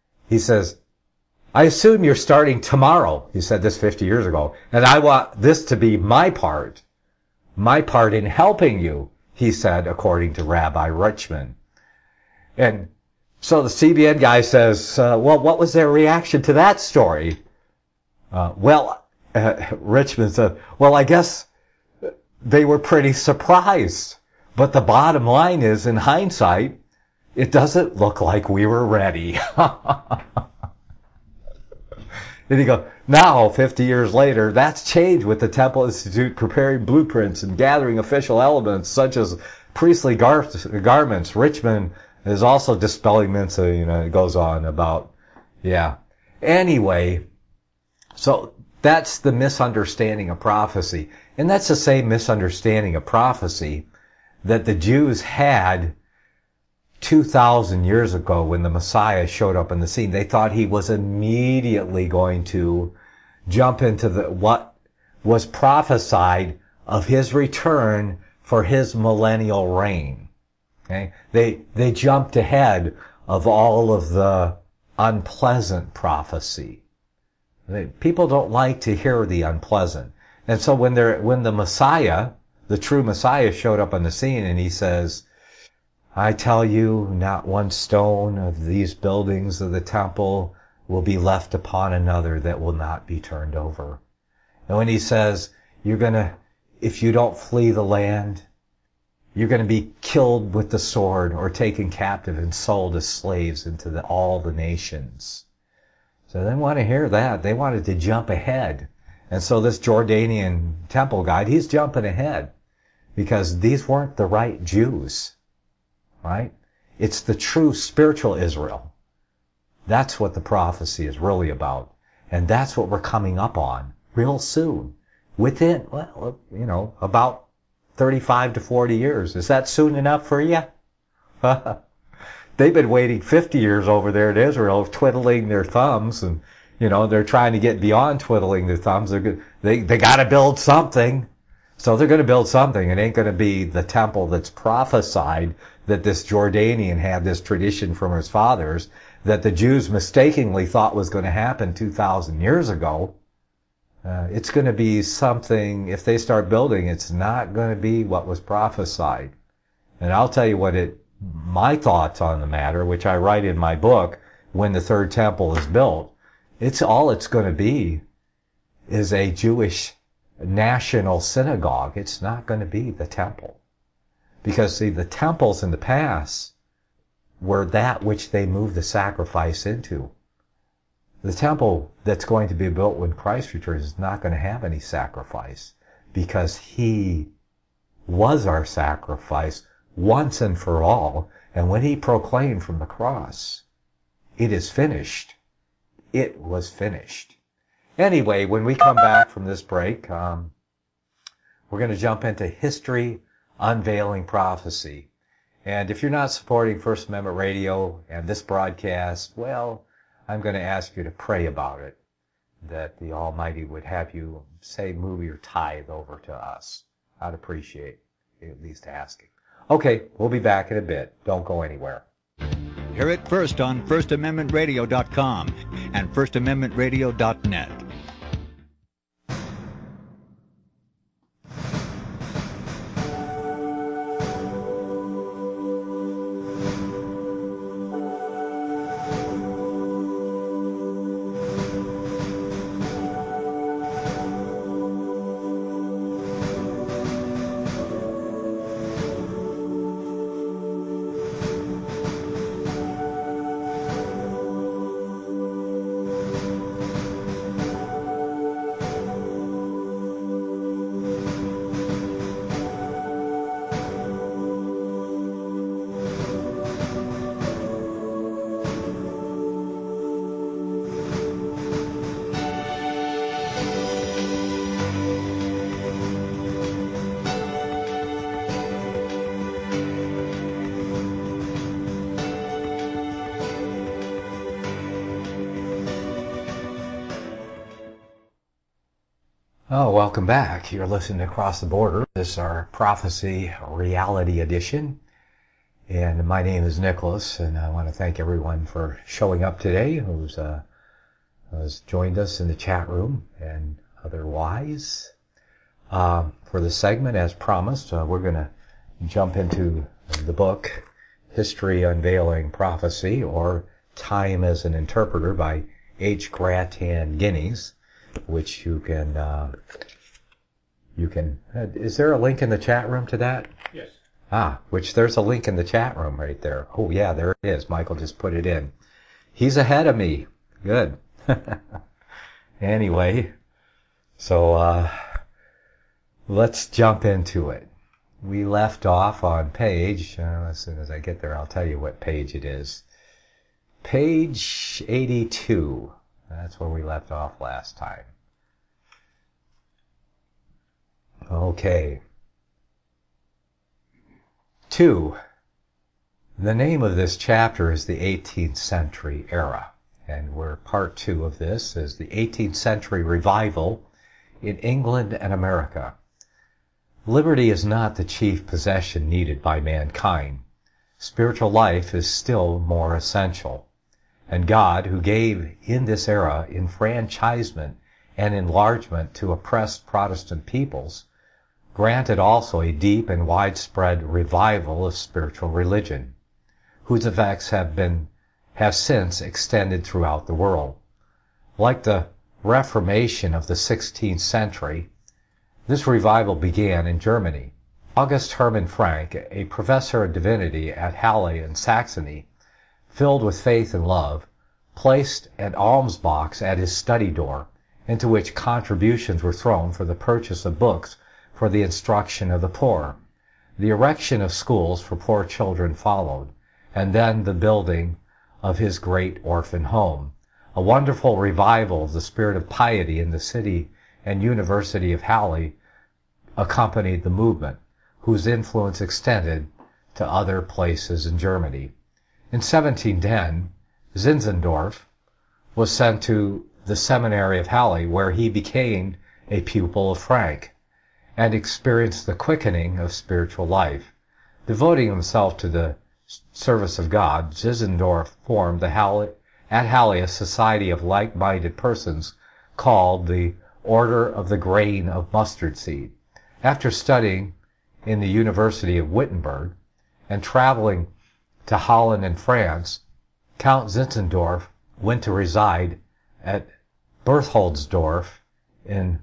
assume you're starting tomorrow. He said this 50 years ago. And I want this to be my part in helping you, he said, according to Rabbi Richman. And so the CBN guy says, well, what was their reaction to that story? Richman said, well, I guess they were pretty surprised. But the bottom line is, in hindsight, it doesn't look like we were ready. Then he goes, now, 50 years later, that's changed with the Temple Institute preparing blueprints and gathering official elements such as priestly garments. Richmond is also dispelling myths, it goes on about, yeah. Anyway, so that's the misunderstanding of prophecy. And that's the same misunderstanding of prophecy that the Jews had 2,000 years ago when the Messiah showed up on the scene. They thought he was immediately going to jump into what was prophesied of his return for his millennial reign. Okay? They jumped ahead of all of the unpleasant prophecy. People don't like to hear the unpleasant. And so when the Messiah, the true Messiah, showed up on the scene and he says, I tell you, not one stone of these buildings of the temple will be left upon another that will not be turned over. And when he says, if you don't flee the land, you're going to be killed with the sword or taken captive and sold as slaves into all the nations. So they didn't want to hear that. They wanted to jump ahead. And so this Jordanian temple guide, he's jumping ahead because these weren't the right Jews. Right? It's the true spiritual Israel. That's what the prophecy is really about. And that's what we're coming up on real soon. within, well, about 35 to 40 years. Is that soon enough for you? They've been waiting 50 years over there in Israel, twiddling their thumbs, and they're trying to get beyond twiddling their thumbs. They got to build something, so they're going to build something. It ain't going to be the temple that's prophesied that this Jordanian had this tradition from his fathers that the Jews mistakenly thought was going to happen 2,000 years ago. It's going to be something. If they start building, it's not going to be what was prophesied. And I'll tell you my thoughts on the matter, which I write in my book, When the Third Temple is Built. It's going to be is a Jewish national synagogue. It's not going to be the temple. Because, see, the temples in the past were that which they moved the sacrifice into. The temple that's going to be built when Christ returns is not going to have any sacrifice, because he was our sacrifice once and for all. And when he proclaimed from the cross, it is finished, it was finished. Anyway, when we come back from this break, we're going to jump into history, unveiling prophecy. And if you're not supporting First Amendment Radio and this broadcast, well, I'm going to ask you to pray about it, that the Almighty would have you, say, move your tithe over to us. I'd appreciate at least asking. Okay, we'll be back in a bit. Don't go anywhere. Hear it first on FirstAmendmentRadio.com and FirstAmendmentRadio.net. Oh, welcome back. You're listening to Across the Border. This is our Prophecy Reality Edition. And my name is Nicholas, and I want to thank everyone for showing up today who's has joined us in the chat room and otherwise. For the segment, as promised, we're going to jump into the book History Unveiling Prophecy, or Time as an Interpreter by H. Gratan Guinness, which you can, is there a link in the chat room to that? Yes. Which there's a link in the chat room right there. Oh yeah, there it is. Michael just put it in. He's ahead of me. Good. Anyway, so, let's jump into it. We left off on page, as soon as I get there, I'll tell you what page it is. Page 82. That's where we left off last time. Okay. 2. The name of this chapter is the 18th century era. And part 2 of this is the 18th century revival in England and America. Liberty is not the chief possession needed by mankind. Spiritual life is still more essential. And God, who gave in this era enfranchisement and enlargement to oppressed Protestant peoples, granted also a deep and widespread revival of spiritual religion, whose effects have since extended throughout the world. Like the Reformation of the 16th century, this revival began in Germany. August Hermann Frank, a professor of divinity at Halle in Saxony, filled with faith and love, placed an alms box at his study door, into which contributions were thrown for the purchase of books for the instruction of the poor. The erection of schools for poor children followed, and then the building of his great orphan home. A wonderful revival of the spirit of piety in the city and University of Halle accompanied the movement, whose influence extended to other places in Germany. In 1710, Zinzendorf was sent to the seminary of Halle, where he became a pupil of Frank and experienced the quickening of spiritual life. Devoting himself to the service of God, Zinzendorf formed at Halle a society of like-minded persons called the Order of the Grain of Mustard Seed. After studying in the University of Wittenberg and traveling to Holland and France, Count Zinzendorf went to reside at Bertholdsdorf in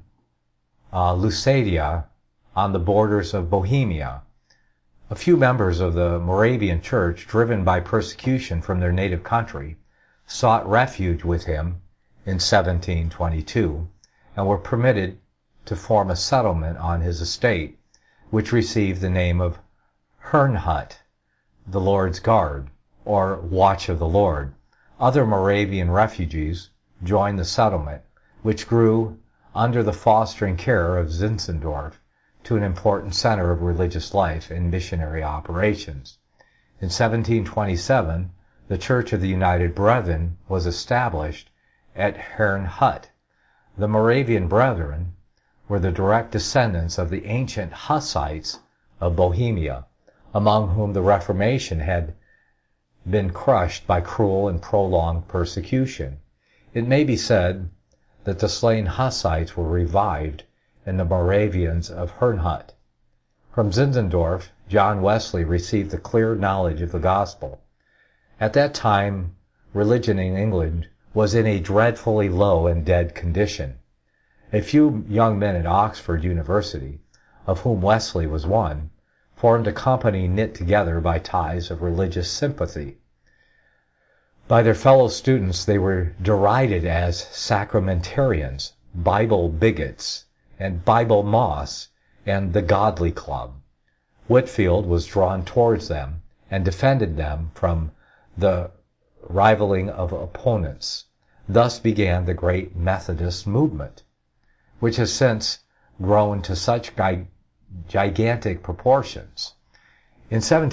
Lusatia on the borders of Bohemia. A few members of the Moravian Church, driven by persecution from their native country, sought refuge with him in 1722 and were permitted to form a settlement on his estate, which received the name of Herrnhut, the Lord's Guard, or Watch of the Lord. Other Moravian refugees joined the settlement, which grew under the fostering care of Zinzendorf to an important center of religious life and missionary operations. In 1727, the Church of the United Brethren was established at Herrnhut. The Moravian Brethren were the direct descendants of the ancient Hussites of Bohemia, among whom the Reformation had been crushed by cruel and prolonged persecution. It may be said that the slain Hussites were revived in the Moravians of Herrnhut. From Zinzendorf, John Wesley received a clear knowledge of the gospel. At that time, religion in England was in a dreadfully low and dead condition. A few young men at Oxford University, of whom Wesley was one, formed a company knit together by ties of religious sympathy. By their fellow students, they were derided as sacramentarians, Bible bigots, and Bible moss, and the Godly Club. Whitefield was drawn towards them and defended them from the rivaling of opponents. Thus began the great Methodist movement, which has since grown to such gigantic proportions. In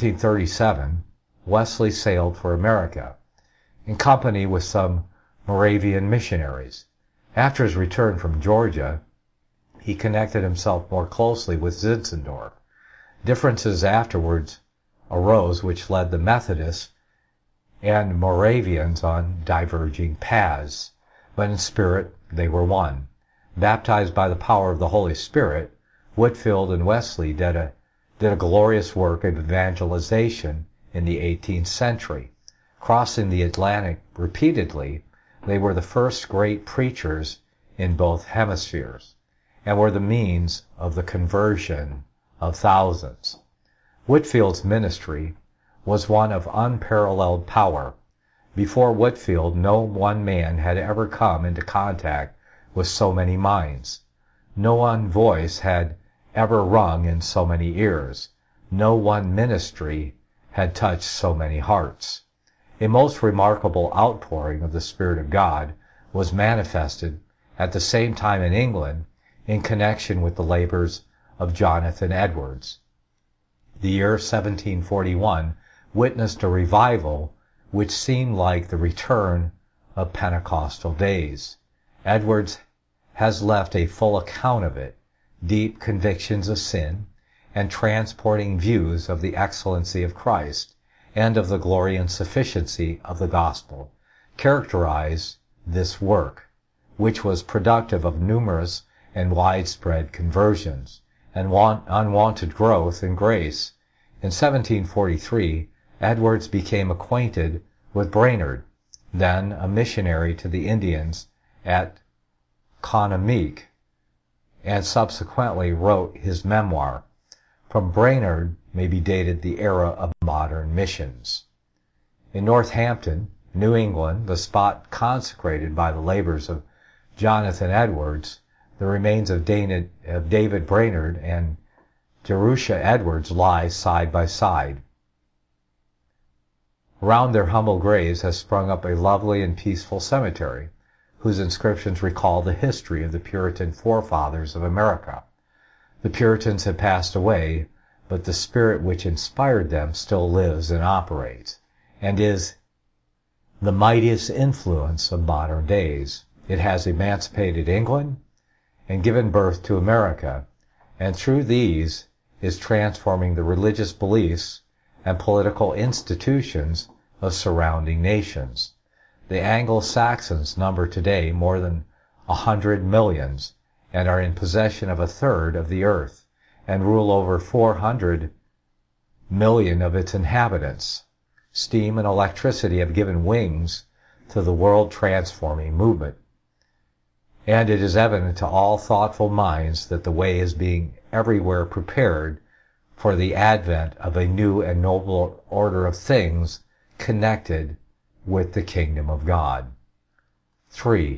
1737, Wesley sailed for America, in company with some Moravian missionaries. After his return from Georgia, he connected himself more closely with Zinzendorf. Differences afterwards arose which led the Methodists and Moravians on diverging paths, but in spirit they were one. Baptized by the power of the Holy Spirit, Whitefield and Wesley did a glorious work of evangelization in the 18th century. Crossing the Atlantic repeatedly, they were the first great preachers in both hemispheres, and were the means of the conversion of thousands. Whitefield's ministry was one of unparalleled power. Before Whitefield, no one man had ever come into contact with so many minds. No one voice had ever rung in so many ears. No one ministry had touched so many hearts. A most remarkable outpouring of the Spirit of God was manifested at the same time in England in connection with the labors of Jonathan Edwards. The year 1741 witnessed a revival which seemed like the return of Pentecostal days. Edwards has left a full account of it, deep convictions of sin, and transporting views of the excellency of Christ and of the glory and sufficiency of the gospel, characterize this work, which was productive of numerous and widespread conversions and unwanted growth in grace. In 1743, Edwards became acquainted with Brainerd, then a missionary to the Indians at Conamique, and subsequently wrote his memoir. From Brainerd may be dated the era of modern missions. In Northampton, New England, the spot consecrated by the labors of Jonathan Edwards, the remains of David Brainerd and Jerusha Edwards lie side by side. Around their humble graves has sprung up a lovely and peaceful cemetery, whose inscriptions recall the history of the Puritan forefathers of America. The Puritans have passed away, but the spirit which inspired them still lives and operates, and is the mightiest influence of modern days. It has emancipated England and given birth to America, and through these is transforming the religious beliefs and political institutions of surrounding nations. The Anglo-Saxons number today more than 100 millions and are in possession of a third of the earth and rule over 400 million of its inhabitants. Steam and electricity have given wings to the world-transforming movement. And it is evident to all thoughtful minds that the way is being everywhere prepared for the advent of a new and noble order of things connected with the kingdom of God. 3.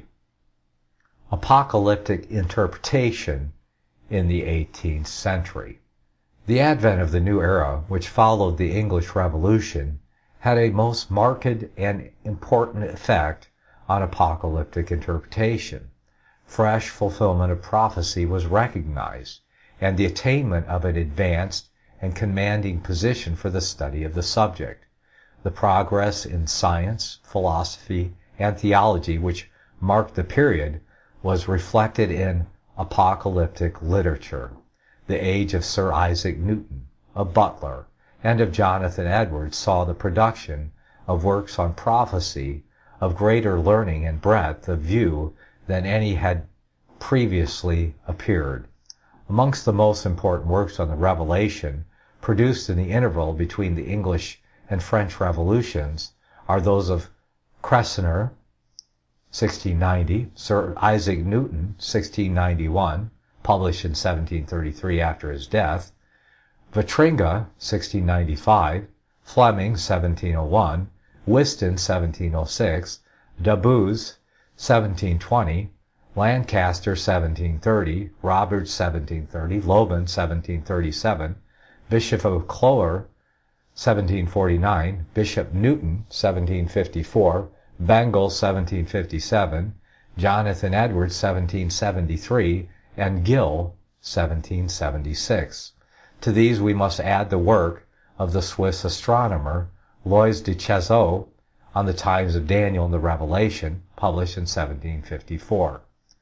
Apocalyptic interpretation in the 18th century. The advent of the new era, which followed the English Revolution, had a most marked and important effect on apocalyptic interpretation. Fresh fulfillment of prophecy was recognized, and the attainment of an advanced and commanding position for the study of the subject. The progress in science, philosophy, and theology which marked the period was reflected in apocalyptic literature. The age of Sir Isaac Newton, of Butler, and of Jonathan Edwards saw the production of works on prophecy of greater learning and breadth of view than any had previously appeared. Amongst the most important works on the Revelation produced in the interval between the English and French revolutions are those of Cressiner, 1690, Sir Isaac Newton, 1691, published in 1733 after his death, Vitringa, 1695, Fleming, 1701, Whiston, 1706, Dabuz, 1720, Lancaster, 1730, Roberts, 1730, Lobin, 1737, Bishop of Clogher, 1749, Bishop Newton, 1754, Bengal, 1757, Jonathan Edwards, 1773, and Gill, 1776. To these we must add the work of the Swiss astronomer Loys de Chazeau on the times of Daniel and the Revelation, published in 1754.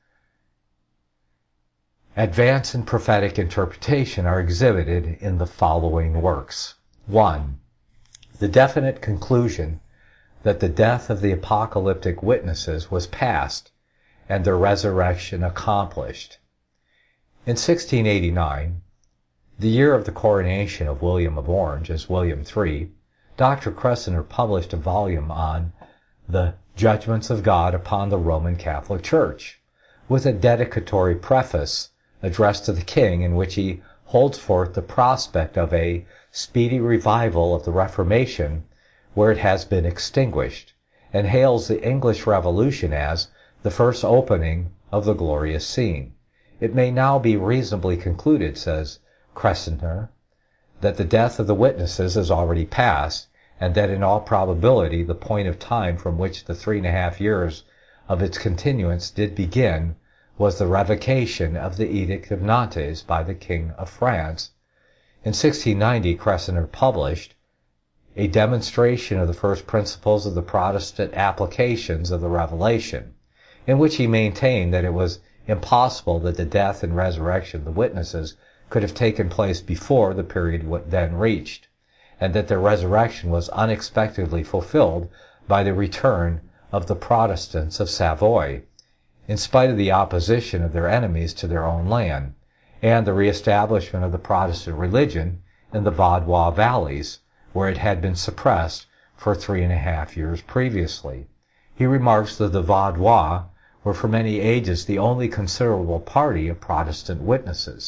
Advance in prophetic interpretation are exhibited in the following works. 1. The definite conclusion that the death of the apocalyptic witnesses was past and their resurrection accomplished. In 1689, the year of the coronation of William of Orange as William III, Dr. Cressiner published a volume on the Judgments of God upon the Roman Catholic Church, with a dedicatory preface addressed to the king in which he holds forth the prospect of a speedy revival of the Reformation where it has been extinguished, and hails the English Revolution as the first opening of the glorious scene. It may now be reasonably concluded, says Cressiner, that the death of the witnesses is already past, and that in all probability the point of time from which the 3.5 years of its continuance did begin was the revocation of the Edict of Nantes by the King of France. In 1690, Cressiner published a demonstration of the first principles of the Protestant applications of the Revelation, in which he maintained that it was impossible that the death and resurrection of the witnesses could have taken place before the period then reached, and that their resurrection was unexpectedly fulfilled by the return of the Protestants of Savoy, in spite of the opposition of their enemies to their own land, and the reestablishment of the Protestant religion in the Vaudois valleys, where it had been suppressed for 3.5 years previously. He remarks that the Vaudois were for many ages the only considerable party of Protestant witnesses,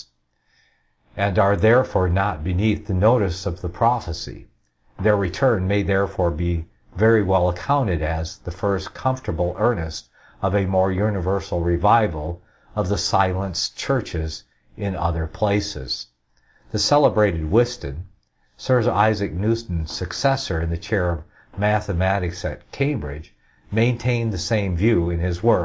and are therefore not beneath the notice of the prophecy. Their return may therefore be very well accounted as the first comfortable earnest of a more universal revival of the silenced churches in other places. The celebrated Whiston, Sir Isaac Newton's successor in the chair of mathematics at Cambridge, maintained the same view in his work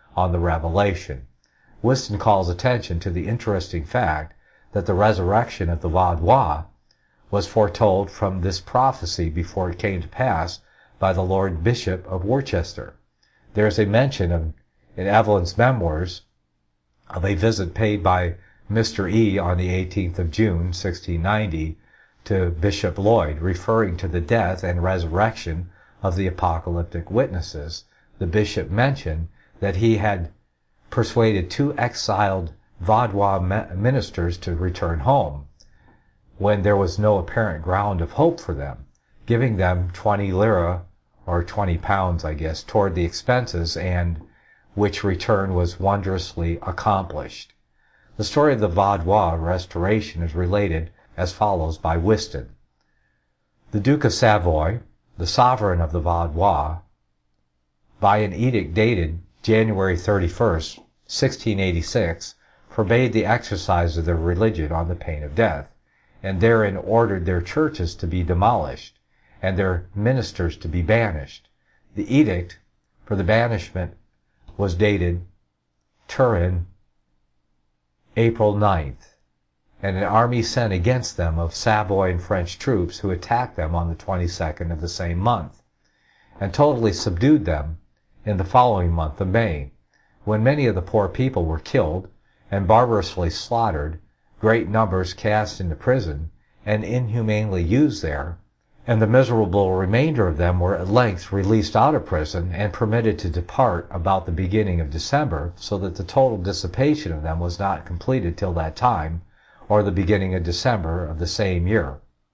on the revelation. Whiston calls attention to the interesting fact that the resurrection of the Vaudois was foretold from this prophecy before it came to pass by the Lord Bishop of Worcester. There is a mention in Evelyn's memoirs of a visit paid by Mr. E. on the 18th of June, 1690, to Bishop Lloyd, referring to the death and resurrection of the apocalyptic witnesses. The bishop mentioned that he had persuaded 2 exiled Vaudois ministers to return home, when there was no apparent ground of hope for them, giving them 20 lire, or 20 pounds, I guess, toward the expenses, and which return was wondrously accomplished. The story of the Vaudois restoration is related as follows by Whiston. The Duke of Savoy, the sovereign of the Vaudois, by an edict dated January 31st, 1686, forbade the exercise of their religion on the pain of death, and therein ordered their churches to be demolished, and their ministers to be banished. The edict for the banishment was dated Turin, April 9th, and an army sent against them of Savoy and French troops who attacked them on the 22nd of the same month, and totally subdued them in the following month of May, when many of the poor people were killed and barbarously slaughtered, great numbers cast into prison and inhumanly used there, and the miserable remainder of them were at length released out of prison and permitted to depart about the beginning of December, so that the total dissipation of them was not completed till that time, or the beginning of December of the same year,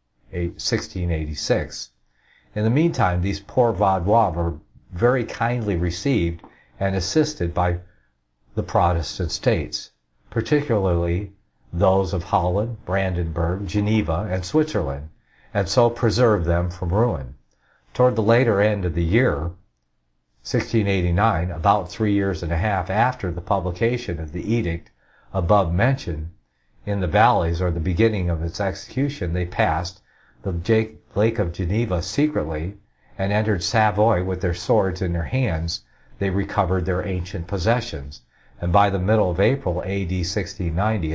1686. In the meantime, these poor Vaudois were very kindly received and assisted by the Protestant states, particularly those of Holland, Brandenburg, Geneva, and Switzerland, and so preserved them from ruin. Toward the later end of the year, 1689, about 3 years and a half after the publication of the edict above mentioned, in the valleys, or the beginning of its execution, they passed the Lake of Geneva secretly, and entered Savoy with their swords in their hands. They recovered their ancient possessions, and by the middle of April A.D. 1690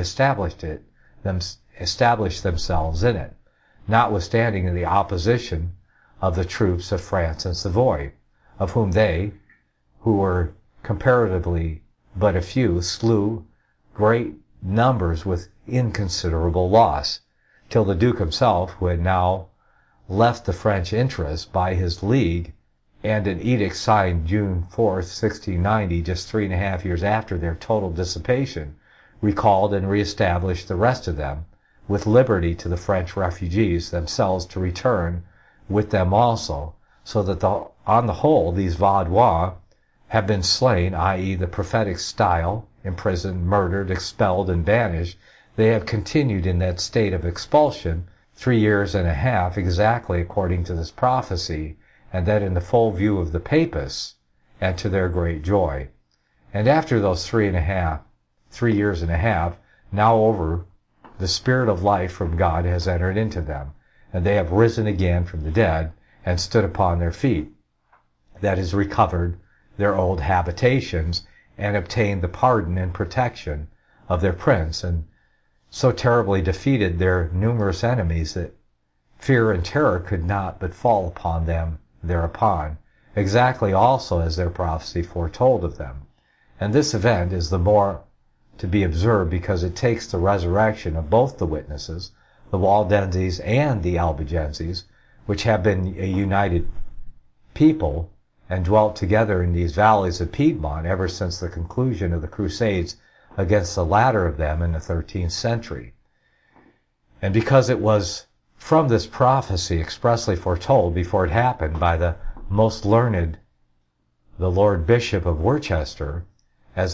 established themselves in it, notwithstanding the opposition of the troops of France and Savoy, of whom they, who were comparatively but a few, slew great numbers with inconsiderable loss, till the Duke himself, who had now left the French interest by his league and an edict signed June 4th, 1690, just 3.5 years after their total dissipation, recalled and reestablished the rest of them, with liberty to the French refugees themselves to return with them also, so that on the whole these Vaudois have been slain, i.e. the prophetic style, imprisoned, murdered, expelled, and banished. They have continued in that state of expulsion 3 years and a half, exactly according to this prophecy, and that in the full view of the Papists, and to their great joy. And after those 3 years and a half, now over, the Spirit of life from God has entered into them, and they have risen again from the dead, and stood upon their feet, that is, recovered their old habitations, and obtained the pardon and protection of their prince, and so terribly defeated their numerous enemies that fear and terror could not but fall upon them thereupon, exactly also as their prophecy foretold of them. And this event is the more to be observed because it takes the resurrection of both the witnesses, the Waldenses and the Albigenses, which have been a united people and dwelt together in these valleys of Piedmont ever since the conclusion of the Crusades against the latter of them in the 13th century. And because it was from this prophecy expressly foretold before it happened by the most learned, the Lord Bishop of Worcester, as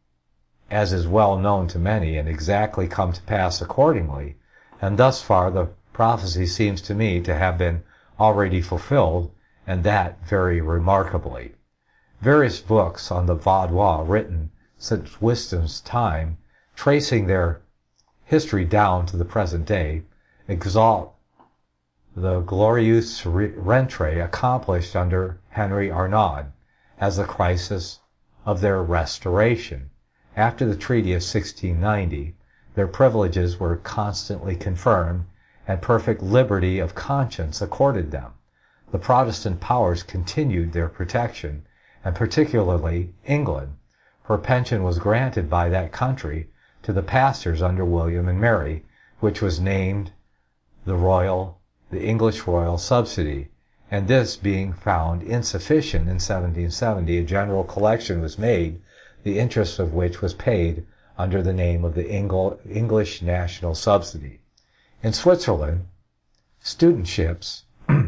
is well known to many, and exactly come to pass accordingly, and thus far the prophecy seems to me to have been already fulfilled, and that very remarkably. Various books on the Vaudois, written since Whiston's time, tracing their history down to the present day, exalt the glorious rentrée accomplished under Henry Arnaud as the crisis of their restoration. After the Treaty of 1690, their privileges were constantly confirmed and perfect liberty of conscience accorded them. The Protestant powers continued their protection, and particularly England. Her pension was granted by that country to the pastors under William and Mary, which was named the English Royal Subsidy, and this being found insufficient in 1770, a general collection was made, the interest of which was paid under the name of the English National Subsidy. In Switzerland, studentships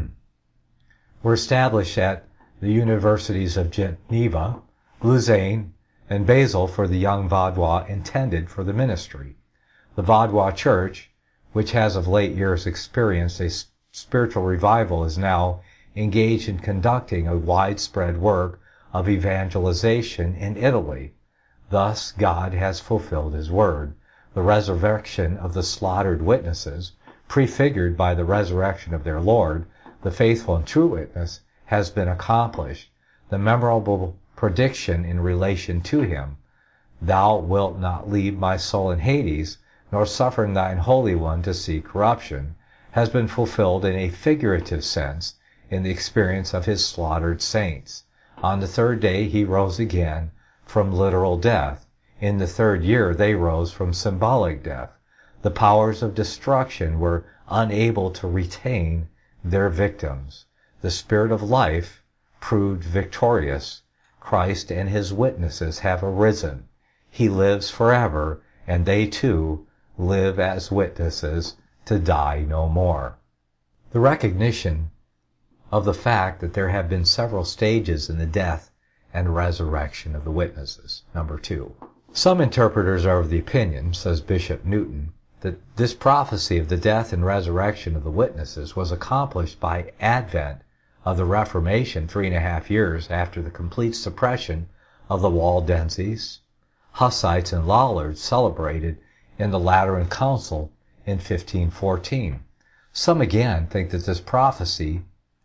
were established at the universities of Geneva, Lausanne, and Basel for the young Vaudois intended for the ministry. The Vaudois Church, which has of late years experienced a spiritual revival, is now engaged in conducting a widespread work of evangelization in Italy. Thus, God has fulfilled His word. The resurrection of the slaughtered witnesses, prefigured by the resurrection of their Lord, the faithful and true witness, has been accomplished. The memorable prediction in relation to Him, "Thou wilt not leave my soul in Hades, nor suffer thine Holy One to see corruption," has been fulfilled in a figurative sense in the experience of His slaughtered saints. On the third day He rose again from literal death. In the third year they rose from symbolic death. The powers of destruction were unable to retain their victims. The Spirit of life proved victorious. Christ and His witnesses have arisen. He lives forever, and they too live as witnesses to die no more. The recognition of the fact that there have been several stages in the death and resurrection of the witnesses. Number 2. Some interpreters are of the opinion, says Bishop Newton, that this prophecy of the death and resurrection of the witnesses was accomplished by advent of the Reformation 3.5 years after the complete suppression of the Waldenses, Hussites, and Lollards celebrated in the Lateran Council in 1514. Some again think this prophecy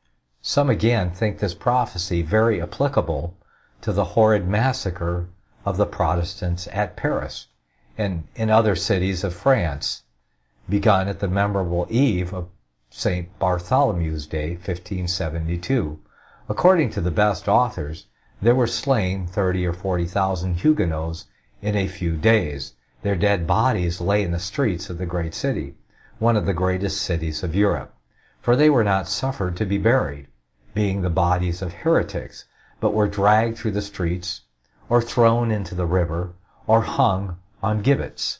very applicable to the horrid massacre of the Protestants at Paris and in other cities of France, begun at the memorable eve of St. Bartholomew's Day, 1572. According to the best authors, there were slain 30,000 or 40,000 Huguenots in a few days. Their dead bodies lay in the streets of the great city, one of the greatest cities of Europe, for they were not suffered to be buried, being the bodies of heretics, but were dragged through the streets, or thrown into the river, or hung on gibbets,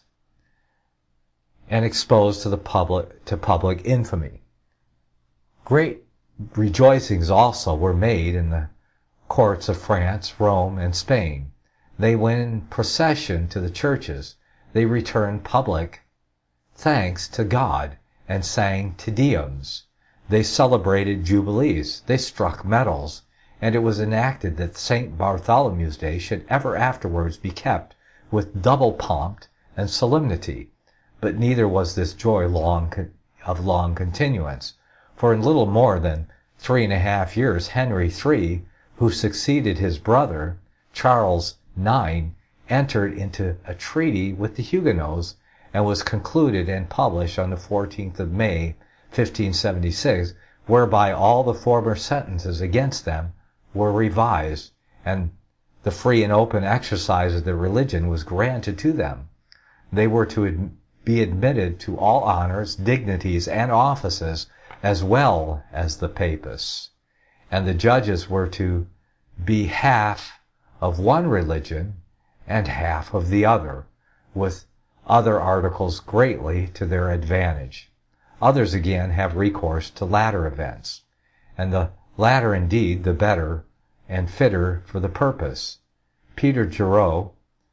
and exposed to public infamy. Great rejoicings also were made in the courts of France, Rome, and Spain. They went in procession to the churches. They returned public thanks to God and sang Te Deums. They celebrated jubilees. They struck medals. And it was enacted that St. Bartholomew's Day should ever afterwards be kept with double pomp and solemnity. But neither was this joy of long continuance, for in little more than 3.5 years Henry III, who succeeded his brother, Charles IX, entered into a treaty with the Huguenots and was concluded and published on the 14th of May, 1576, whereby all the former sentences against them were revised, and the free and open exercise of their religion was granted to them. They were to be admitted to all honors, dignities, and offices, as well as the papists. And the judges were to be half of one religion and half of the other, with other articles greatly to their advantage. Others again have recourse to latter events, and the latter indeed the better and fitter for the purpose. Peter Giraud,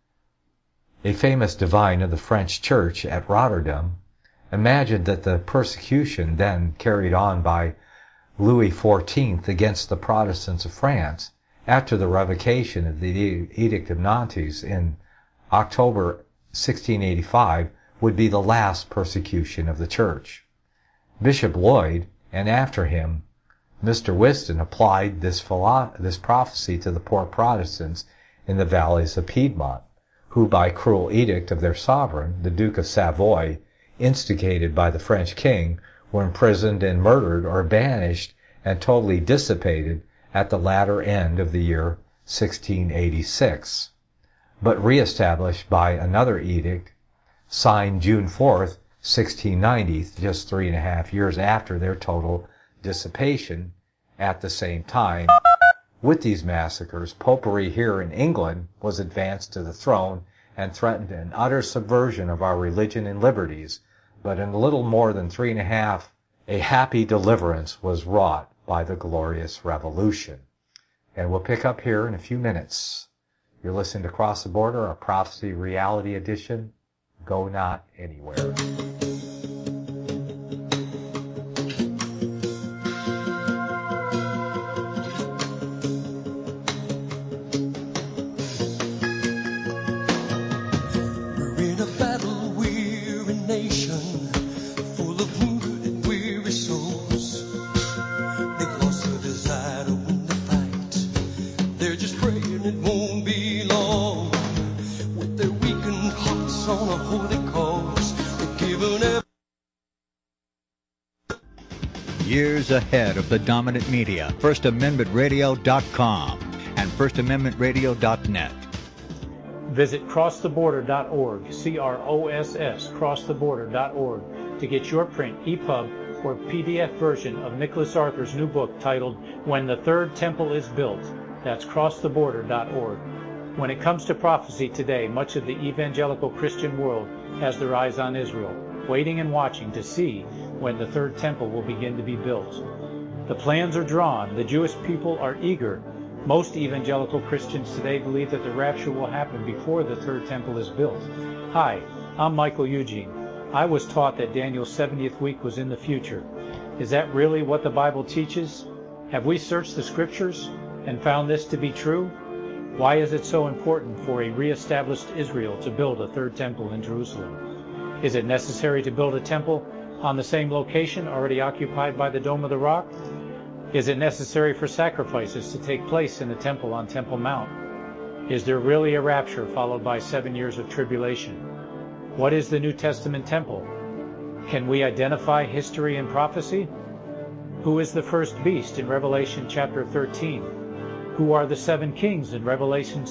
a famous divine of the French Church at Rotterdam, imagined that the persecution then carried on by Louis XIV against the Protestants of France after the revocation of the Edict of Nantes in October 1685 would be the last persecution of the Church. Bishop Lloyd, and after him Mr. Whiston, applied this prophecy to the poor Protestants in the valleys of Piedmont, who by cruel edict of their sovereign, the Duke of Savoy, instigated by the French king, were imprisoned and murdered or banished and totally dissipated at the latter end of the year 1686, but reestablished by another edict signed June 4th, 1690, just 3.5 years after their total dissipation. At the same time, with these massacres, popery here in England was advanced to the throne and threatened an utter subversion of our religion and liberties, but in a little more than 3.5, a happy deliverance was wrought by the glorious revolution. And we'll pick up here in a few minutes. You're listening to Cross the Border, a Prophecy Reality Edition. Go not anywhere. Years ahead of the dominant media, FirstAmendmentRadio.com and FirstAmendmentRadio.net. Visit crosstheborder.org, C-R-O-S-S, crosstheborder.org, to get your print, EPUB, or PDF version of Nicholas Arthur's new book titled When the Third Temple is Built. That's crosstheborder.org. When it comes to prophecy today, much of the evangelical Christian world has their eyes on Israel, waiting and watching to see when the third temple will begin to be built. The plans are drawn. The Jewish people are eager. Most evangelical Christians today believe that the rapture will happen before the third temple is built. Hi, I'm Michael Eugene. I was taught that Daniel's 70th week was in the future. Is that really what the Bible teaches? Have we searched the Scriptures and found this to be true? Why is it so important for a re-established Israel to build a third temple in Jerusalem? Is it necessary to build a temple on the same location already occupied by the Dome of the Rock? Is it necessary for sacrifices to take place in the temple on Temple Mount? Is there really a rapture followed by 7 years of tribulation? What is the New Testament temple? Can we identify history and prophecy? Who is the first beast in Revelation chapter 13? Who are the 7 kings in Revelation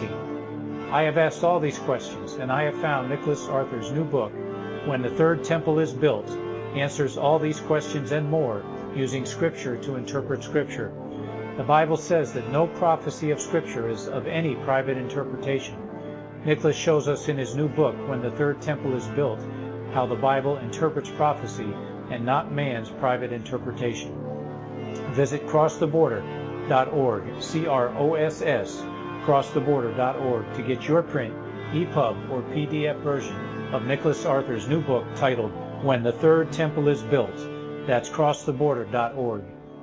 17? I have asked all these questions, and I have found Nicholas Arthur's new book, When the Third Temple is Built, answers all these questions and more using Scripture to interpret Scripture. The Bible says that no prophecy of Scripture is of any private interpretation. Nicholas shows us in his new book, When the Third Temple is Built, how the Bible interprets prophecy and not man's private interpretation. Visit crosstheborder.org, C-R-O-S-S, crosstheborder.org, to get your print, EPUB, or PDF version of Nicholas Arthur's new book titled When the Third Temple is Built. That's crosstheborder.org.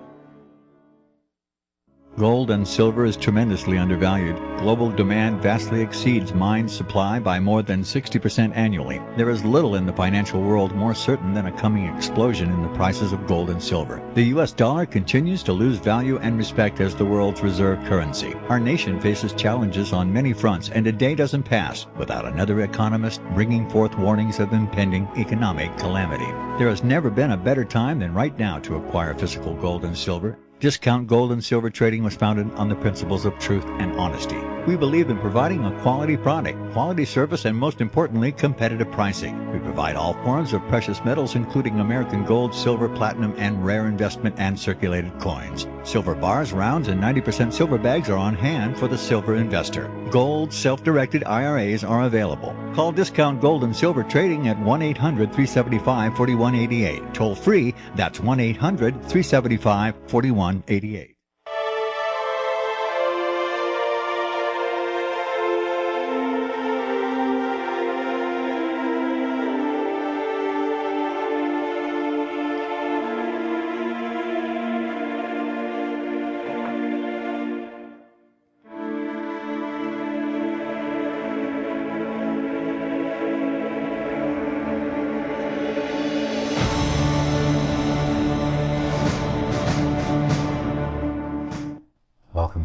Gold and silver is tremendously undervalued. Global demand vastly exceeds mine supply by more than 60% annually. There is little in the financial world more certain than a coming explosion in the prices of gold and silver. The U.S. dollar continues to lose value and respect as the world's reserve currency. Our nation faces challenges on many fronts, and a day doesn't pass without another economist bringing forth warnings of impending economic calamity. There has never been a better time than right now to acquire physical gold and silver. Discount Gold and Silver Trading was founded on the principles of truth and honesty. We believe in providing a quality product, quality service, and most importantly, competitive pricing. We provide all forms of precious metals, including American gold, silver, platinum, and rare investment and circulated coins. Silver bars, rounds, and 90% silver bags are on hand for the silver investor. Gold self-directed IRAs are available. Call Discount Gold and Silver Trading at 1-800-375-4188. Toll free, that's 1-800-375-4188.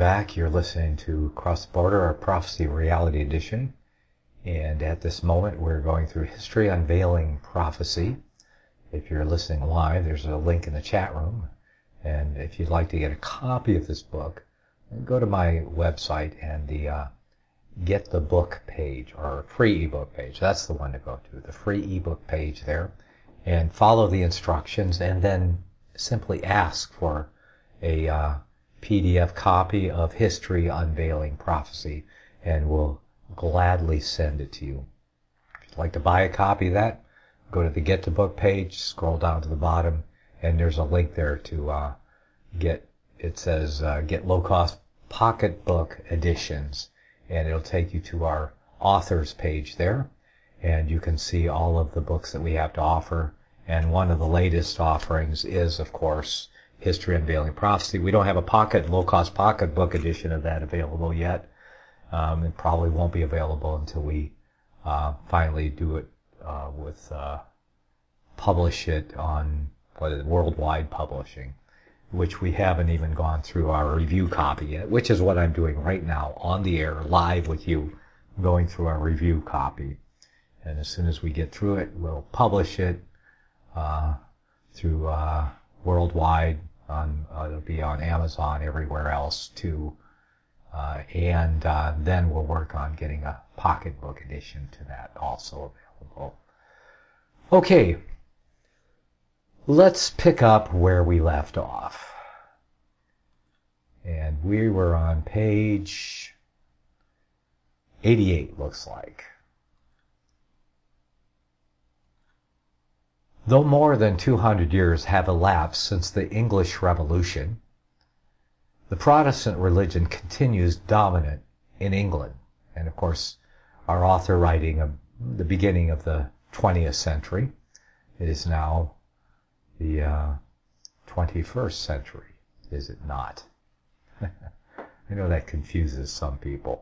back. You're listening to Cross the Border, our Prophecy Reality Edition. And at this moment, we're going through History Unveiling Prophecy. If you're listening live, there's a link in the chat room. And if you'd like to get a copy of this book, go to my website and the Get the Book page, or free ebook page. That's the one to go to, the free ebook page there. And follow the instructions, and then simply ask for a PDF copy of History Unveiling Prophecy, and we'll gladly send it to you. If you'd like to buy a copy of that, go to the Get the Book page, scroll down to the bottom, and there's a link there to get low-cost pocketbook editions, and it'll take you to our authors page there, and you can see all of the books that we have to offer. And one of the latest offerings is, of course, History Unveiling Prophecy. We don't have a low-cost pocketbook edition of that available yet. It probably won't be available until we finally do it publish it on worldwide publishing, which we haven't even gone through our review copy yet, which is what I'm doing right now on the air, live with you, going through our review copy. And as soon as we get through it, we'll publish it through worldwide. It'll be on Amazon, everywhere else too, and then we'll work on getting a pocketbook edition to that also available. Okay, let's pick up where we left off, and we were on page 88, looks like. Though more than 200 years have elapsed since the English Revolution, the Protestant religion continues dominant in England. And of course, our author writing of the beginning of the 20th century, it is now the 21st century, is it not? I know that confuses some people.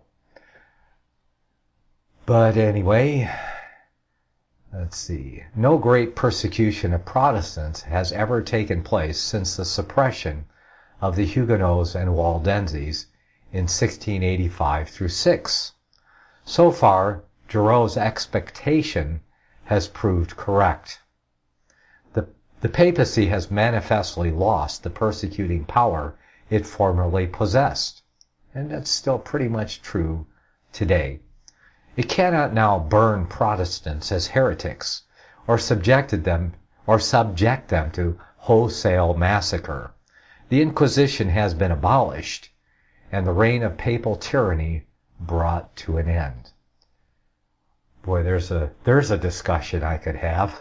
But anyway, let's see. No great persecution of Protestants has ever taken place since the suppression of the Huguenots and Waldenses in 1685 through 6. So far, Giraud's expectation has proved correct. The papacy has manifestly lost the persecuting power it formerly possessed, and that's still pretty much true today. It cannot now burn Protestants as heretics, or subject them to wholesale massacre. The Inquisition has been abolished, and the reign of papal tyranny brought to an end. Boy, there's a discussion I could have,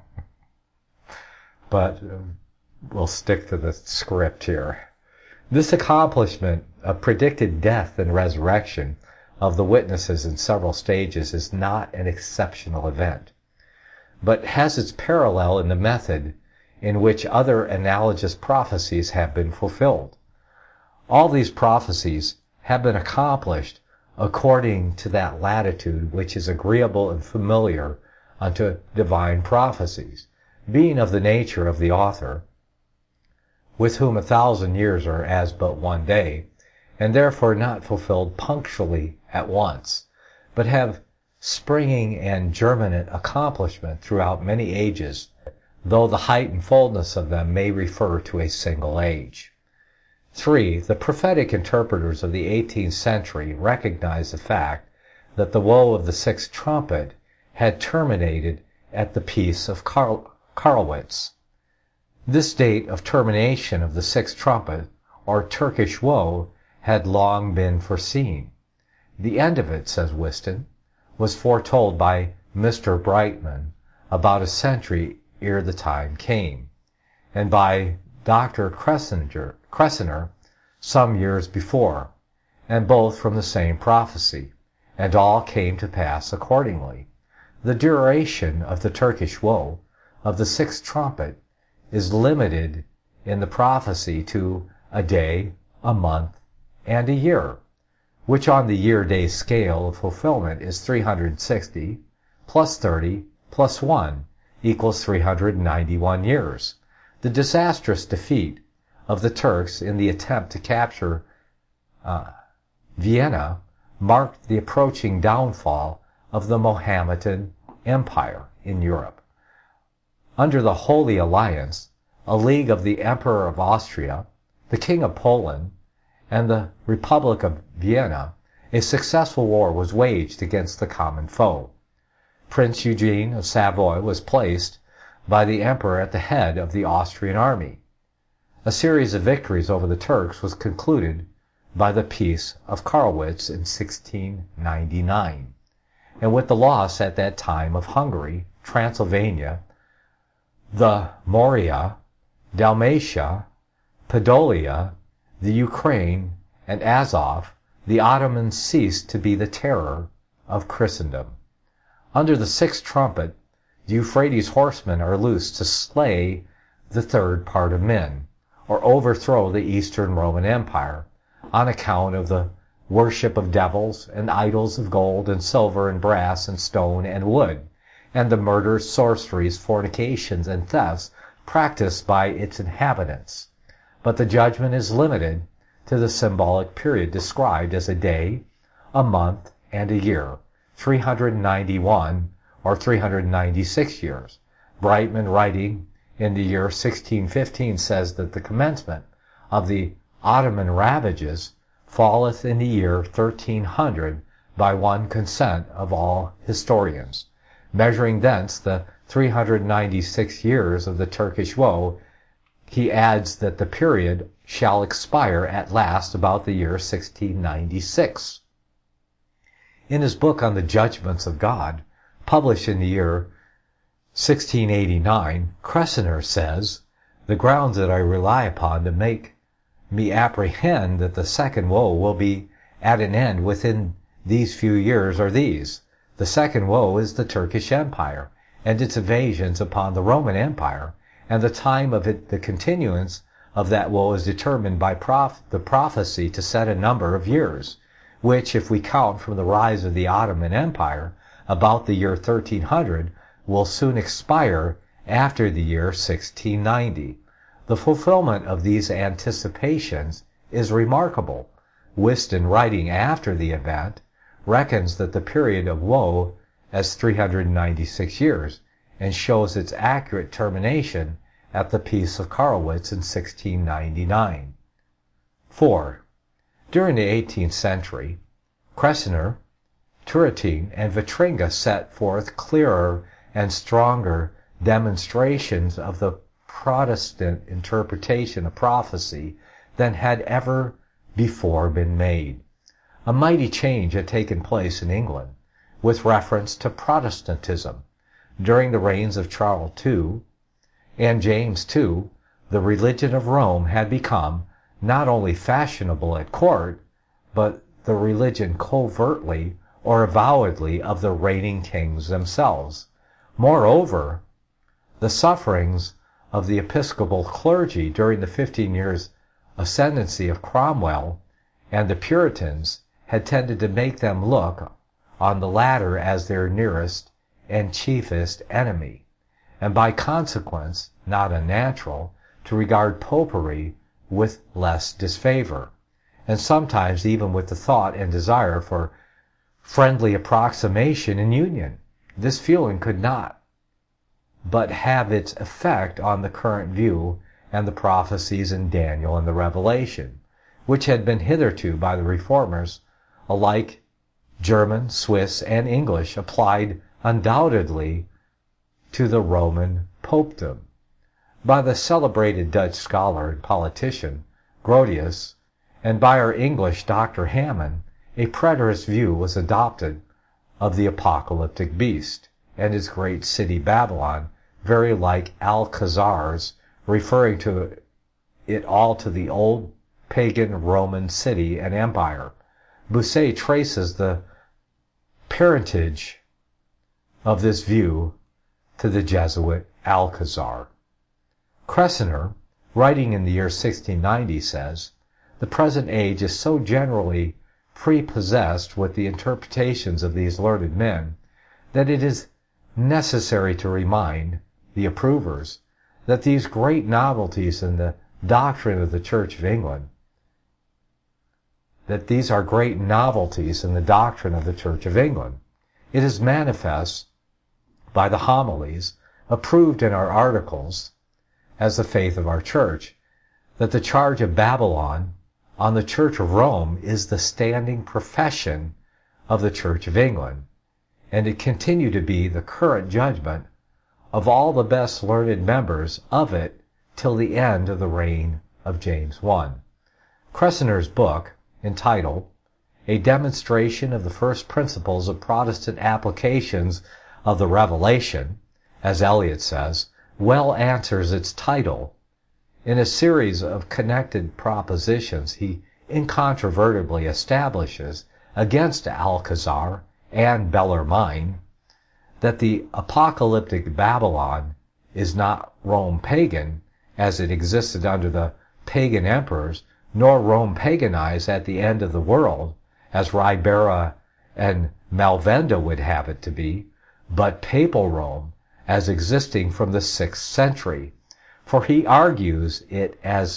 but we'll stick to the script here. This accomplishment of predicted death and resurrection of the witnesses in several stages is not an exceptional event, but has its parallel in the method in which other analogous prophecies have been fulfilled. All these prophecies have been accomplished according to that latitude which is agreeable and familiar unto divine prophecies, being of the nature of the author, with whom 1,000 years are as but one day, and therefore not fulfilled punctually at once, but have springing and germinate accomplishment throughout many ages, though the height and fullness of them may refer to a single age. 3. The prophetic interpreters of the 18th century recognized the fact that the woe of the sixth trumpet had terminated at the Peace of Karlowitz. This date of termination of the sixth trumpet, or Turkish woe, had long been foreseen. The end of it, says Whiston, was foretold by Mr. Brightman about a century ere the time came, and by Dr. Cressiner some years before, and both from the same prophecy, and all came to pass accordingly. The duration of the Turkish woe of the sixth trumpet is limited in the prophecy to a day, a month, and a year, which on the year-day scale of fulfillment is 360 plus 30 plus 1 equals 391 years. The disastrous defeat of the Turks in the attempt to capture Vienna marked the approaching downfall of the Mohammedan Empire in Europe. Under the Holy Alliance, a league of the Emperor of Austria, the King of Poland, and the Republic of Vienna, a successful war was waged against the common foe. Prince Eugene of Savoy was placed by the Emperor at the head of the Austrian army. A series of victories over the Turks was concluded by the Peace of Karlowitz in 1699, and with the loss at that time of Hungary, Transylvania, the Morea, Dalmatia, Podolia, the Ukraine, and Azov, the Ottomans ceased to be the terror of Christendom. Under the sixth trumpet, the Euphrates horsemen are loosed to slay the third part of men, or overthrow the Eastern Roman Empire, on account of the worship of devils and idols of gold and silver and brass and stone and wood, and the murders, sorceries, fornications, and thefts practiced by its inhabitants. But the judgment is limited to the symbolic period described as a day, a month, and a year, 391 or 396 years. Brightman, writing in the year 1615, says that the commencement of the Ottoman ravages falleth in the year 1300 by one consent of all historians. Measuring thence the 396 years of the Turkish woe, he adds that the period shall expire at last about the year 1696. In his book on the judgments of God, published in the year 1689, Cressiner says, "The grounds that I rely upon to make me apprehend that the second woe will be at an end within these few years are these. The second woe is the Turkish Empire, and its invasions upon the Roman Empire, and the time of the continuance of that woe is determined by the prophecy to set a number of years, which, if we count from the rise of the Ottoman Empire, about the year 1300, will soon expire after the year 1690. The fulfillment of these anticipations is remarkable. Whiston, writing after the event, reckons that the period of woe as 396 years, and shows its accurate termination at the Peace of Karlowitz in 1699. 4. During the 18th century, Cressiner, Turretin, and Vitringa set forth clearer and stronger demonstrations of the Protestant interpretation of prophecy than had ever before been made. A mighty change had taken place in England with reference to Protestantism. During the reigns of Charles II and James II, the religion of Rome had become not only fashionable at court, but the religion covertly or avowedly of the reigning kings themselves. Moreover, the sufferings of the Episcopal clergy during the 15 years' ascendancy of Cromwell and the Puritans had tended to make them look on the latter as their nearest and chiefest enemy, and by consequence, not unnatural, to regard popery with less disfavor, and sometimes even with the thought and desire for friendly approximation and union. This feeling could not but have its effect on the current view and the prophecies in Daniel and the Revelation, which had been hitherto by the Reformers, alike German, Swiss, and English, applied undoubtedly to the Roman popedom. By the celebrated Dutch scholar and politician Grotius, and by our English Dr. Hammond, a preterist view was adopted of the apocalyptic beast and his great city Babylon, very like Alcazar's, referring to it all to the old pagan Roman city and empire. Bossuet traces the parentage of this view to the Jesuit Alcazar. Cressiner, writing in the year 1690, says, "The present age is so generally prepossessed with the interpretations of these learned men, that it is necessary to remind the approvers that these great novelties in the doctrine of the Church of England that these are great novelties in the doctrine of the Church of England. It is manifest by the homilies approved in our articles as the faith of our church, that the charge of Babylon on the Church of Rome is the standing profession of the Church of England, and it continued to be the current judgment of all the best learned members of it till the end of the reign of James I. Cressiner's book, entitled A Demonstration of the First Principles of Protestant Applications of the Revelation, as Eliot says, well answers its title. In a series of connected propositions, he incontrovertibly establishes against Alcazar and Bellarmine that the apocalyptic Babylon is not Rome pagan, as it existed under the pagan emperors, nor Rome paganized at the end of the world, as Ribera and Malvenda would have it to be, but papal Rome, as existing from the 6th century. For he argues it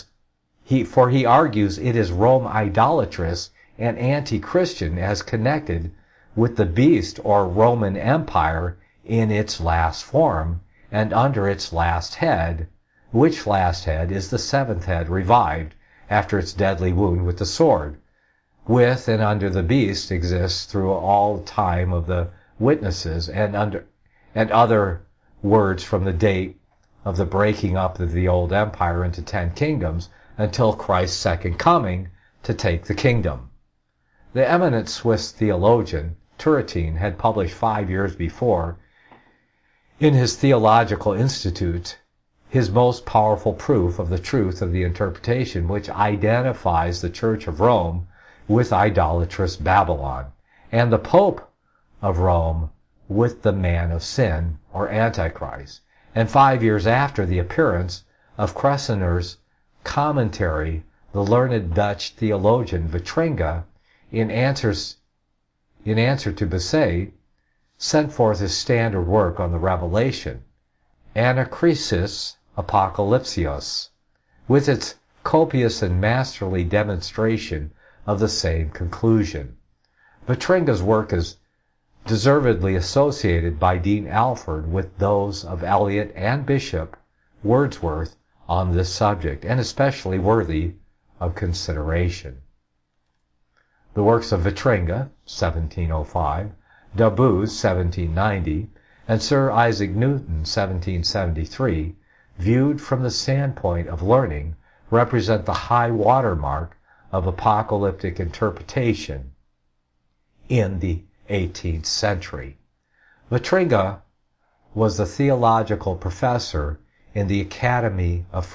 is Rome idolatrous and anti-Christian as connected with the beast or Roman Empire in its last form and under its last head, which last head is the 7th head revived after its deadly wound with the sword. With and under the beast exists through all time of the witnesses and other words from the date of the breaking up of the old empire into 10 kingdoms until Christ's second coming to take the kingdom. The eminent Swiss theologian Turretin had published 5 years before in his Theological Institute his most powerful proof of the truth of the interpretation which identifies the Church of Rome with idolatrous Babylon, and the Pope of Rome with the man of sin, or Antichrist. And 5 years after the appearance of Cressiner's commentary, the learned Dutch theologian Vitringa, in answer to Bossuet, sent forth his standard work on the Revelation, Anachrisis Apocalypsios, with its copious and masterly demonstration of the same conclusion. Vitringa's work is deservedly associated by Dean Alford with those of Eliot and Bishop Wordsworth on this subject, and especially worthy of consideration. The works of Vitringa, 1705, Dabuz, 1790, and Sir Isaac Newton, 1773, viewed from the standpoint of learning, represent the high watermark of apocalyptic interpretation in the 18th century. Vitringa was the theological professor in the Academy of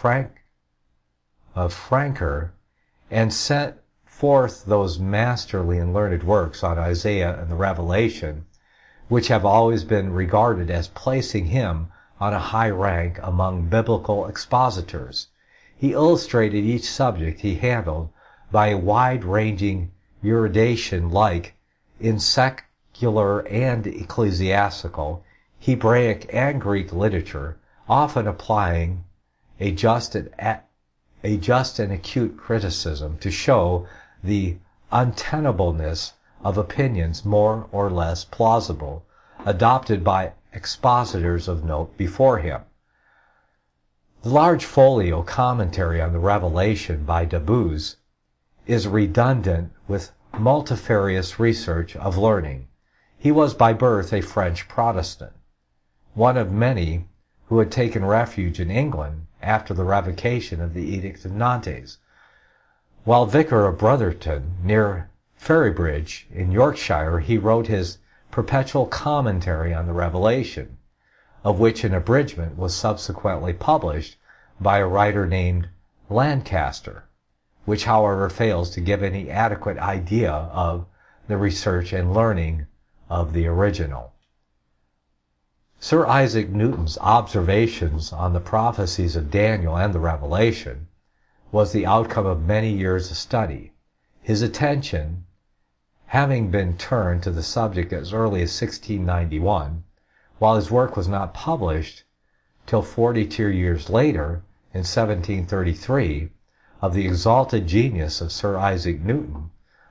Frankfurt and sent forth those masterly and learned works on Isaiah and the Revelation, which have always been regarded as placing him on a high rank among biblical expositors. He illustrated each subject he handled by a wide-ranging erudition like in secular and ecclesiastical, Hebraic and Greek literature, often applying a just and acute criticism to show the untenableness of opinions more or less plausible, adopted by expositors of note before him. The large folio commentary on the Revelation by Dabuz is redundant with multifarious research of learning. He was by birth a French Protestant, one of many who had taken refuge in England after the revocation of the Edict of Nantes. While vicar of Brotherton, near Ferrybridge in Yorkshire, he wrote his Perpetual Commentary on the Revelation, of which an abridgment was subsequently published by a writer named Lancaster, which however fails to give any adequate idea of the research and learning of the original. Sir Isaac Newton's observations on the prophecies of Daniel and the Revelation was the outcome of many years of study. His attention having been turned to the subject as early as 1691, while his work was not published till 42 years later, in 1733, of the exalted genius of Sir Isaac Newton,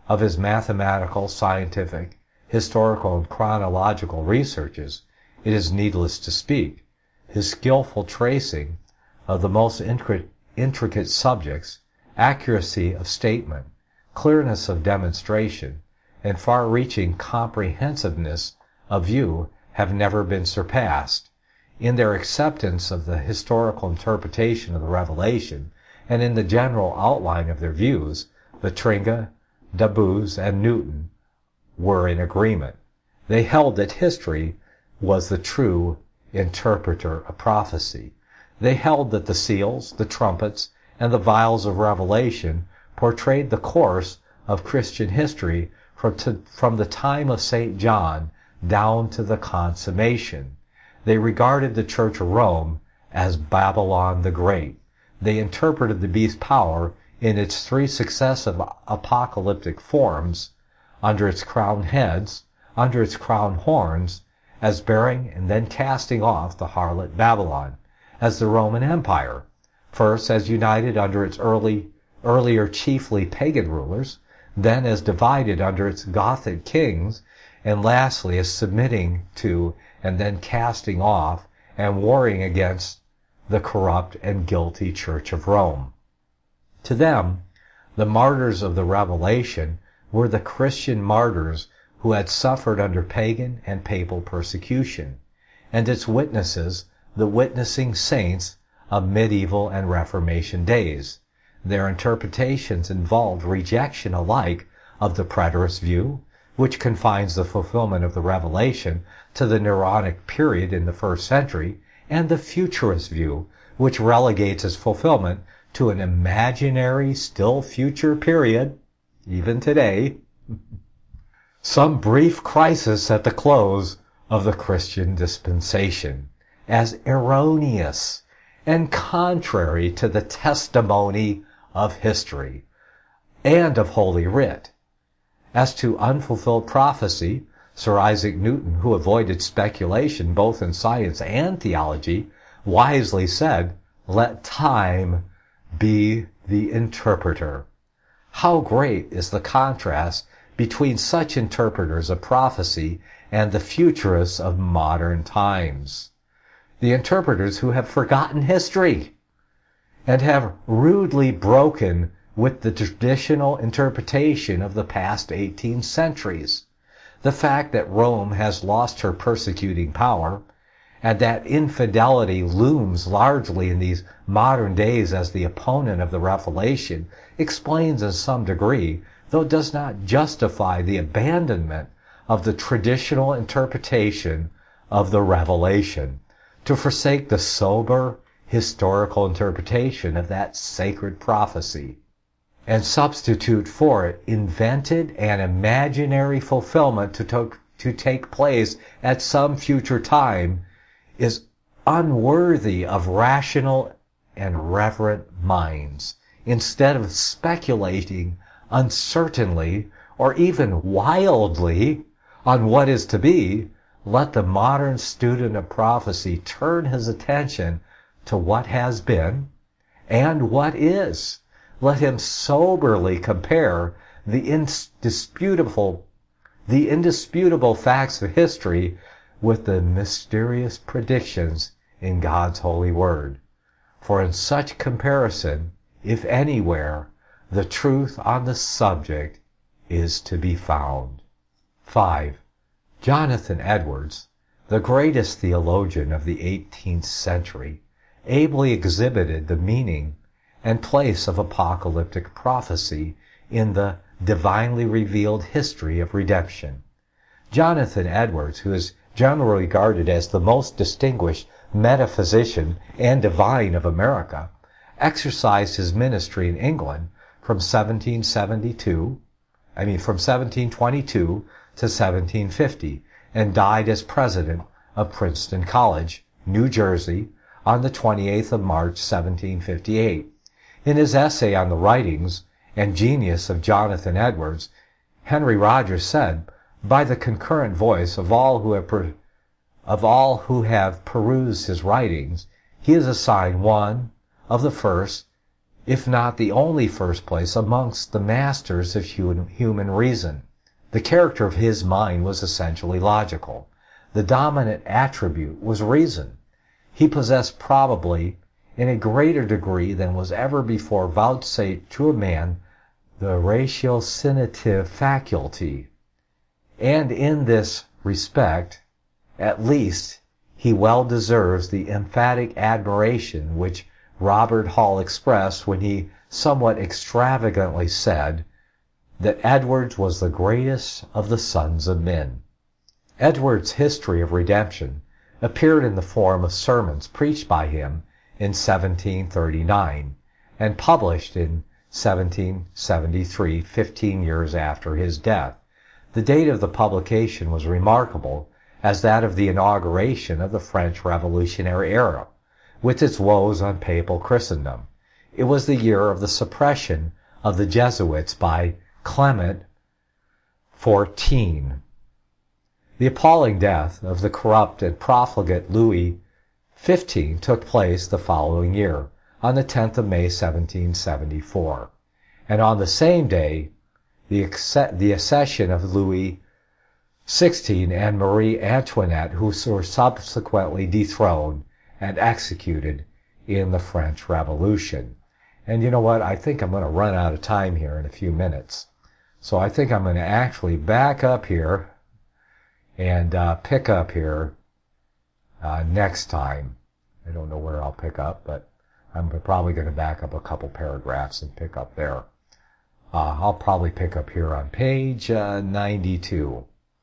of his mathematical, scientific, historical, and chronological researches, it is needless to speak. His skillful tracing of the most intricate subjects, accuracy of statement, clearness of demonstration, and far-reaching comprehensiveness of view have never been surpassed. In their acceptance of the historical interpretation of the Revelation, and in the general outline of their views, Vitringa, Dabuz, and Newton were in agreement. They held that history was the true interpreter of prophecy. They held that the seals, the trumpets, and the vials of Revelation portrayed the course of Christian history from the time of St. John down to the consummation. They regarded the Church of Rome as Babylon the Great. They interpreted the beast's power in its three successive apocalyptic forms, under its crowned heads, under its crowned horns, as bearing and then casting off the harlot Babylon, as the Roman Empire, first as united under its earlier chiefly pagan rulers, then as divided under its Gothic kings, and lastly as submitting to and then casting off and warring against the corrupt and guilty Church of Rome. To them, the martyrs of the Revelation were the Christian martyrs who had suffered under pagan and papal persecution, and its witnesses, the witnessing saints of medieval and Reformation days. Their interpretations involved rejection alike of the preterist view, which confines the fulfillment of the Revelation to the Neronic period in the 1st century, and the futurist view, which relegates its fulfillment to an imaginary, still future period, even today, some brief crisis at the close of the Christian dispensation, as erroneous and contrary to the testimony of history and of Holy Writ. As to unfulfilled prophecy, Sir Isaac Newton, who avoided speculation both in science and theology, wisely said, "Let time be the interpreter." How great is the contrast between such interpreters of prophecy and the futurists of modern times. The interpreters who have forgotten history and have rudely broken with the traditional interpretation of the past 18 centuries. The fact that Rome has lost her persecuting power, and that infidelity looms largely in these modern days as the opponent of the Revelation, explains in some degree, though it does not justify, the abandonment of the traditional interpretation of the Revelation, to forsake the sober historical interpretation of that sacred prophecy, and substitute for it invented and imaginary fulfillment to take place at some future time, is unworthy of rational and reverent minds. Instead of speculating uncertainly or even wildly on what is to be, let the modern student of prophecy turn his attention to what has been and what is. Let him soberly compare the indisputable facts of history with the mysterious predictions in God's holy word. For in such comparison, if anywhere, the truth on the subject is to be found. 5. Jonathan Edwards, the greatest theologian of the 18th century, ably exhibited the meaning and place of apocalyptic prophecy in the divinely revealed history of redemption. Jonathan Edwards, who is generally regarded as the most distinguished metaphysician and divine of America, exercised his ministry in England from 1722 to 1750, and died as president of Princeton College, New Jersey, on the 28th of March, 1758. In his essay on the writings and genius of Jonathan Edwards, Henry Rogers said, "By the concurrent voice of all who have perused his writings, he is assigned one of the first, if not the only first place amongst the masters of human reason. The character of his mind was essentially logical. The dominant attribute was reason. He possessed probably, in a greater degree than was ever before vouchsafed to a man, the ratiocinative faculty. And in this respect, at least, he well deserves the emphatic admiration which Robert Hall expressed when he somewhat extravagantly said that Edwards was the greatest of the sons of men. Edwards' History of Redemption appeared in the form of sermons preached by him in 1739 and published in 1773, 15 years after his death. The date of the publication was remarkable as that of the inauguration of the French Revolutionary era, with its woes on papal Christendom. It was the year of the suppression of the Jesuits by Clement XIV. The appalling death of the corrupt and profligate Louis XV took place the following year, on the 10th of May, 1774. And on the same day, the accession of Louis XVI and Marie Antoinette, who were subsequently dethroned and executed in the French Revolution. And you know what? I think I'm going to run out of time here in a few minutes. So I think I'm going to actually back up here and pick up here next time. I don't know where I'll pick up, but I'm probably going to back up a couple paragraphs and pick up there. I'll probably pick up here on page 92,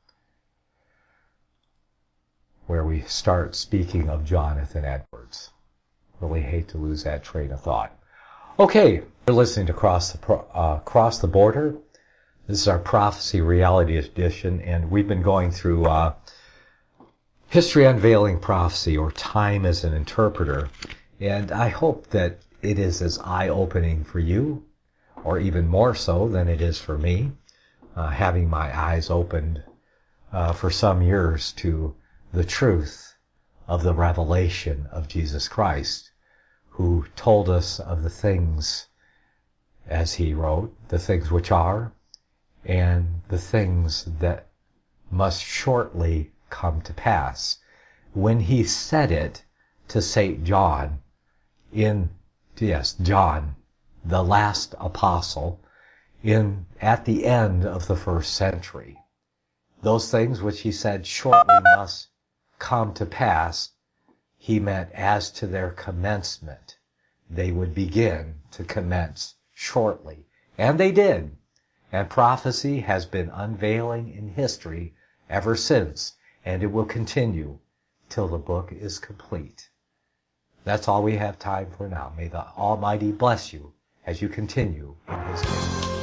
where we start speaking of Jonathan Edwards. Really hate to lose that train of thought. Okay, you're listening to Cross the Border. This is our Prophecy Reality Edition, and we've been going through History Unveiling Prophecy, or Time as an Interpreter. And I hope that it is as eye-opening for you, or even more so than it is for me, having my eyes opened for some years to the truth of the revelation of Jesus Christ, who told us of the things, as he wrote, the things which are, and the things that must shortly come to pass. When he said it to St. John, John, the last apostle, at the end of the first century. Those things which he said shortly must come to pass, he meant as to their commencement. They would begin to commence shortly. And they did. And prophecy has been unveiling in history ever since, and it will continue till the book is complete. That's all we have time for now. May the Almighty bless you as you continue in His kingdom.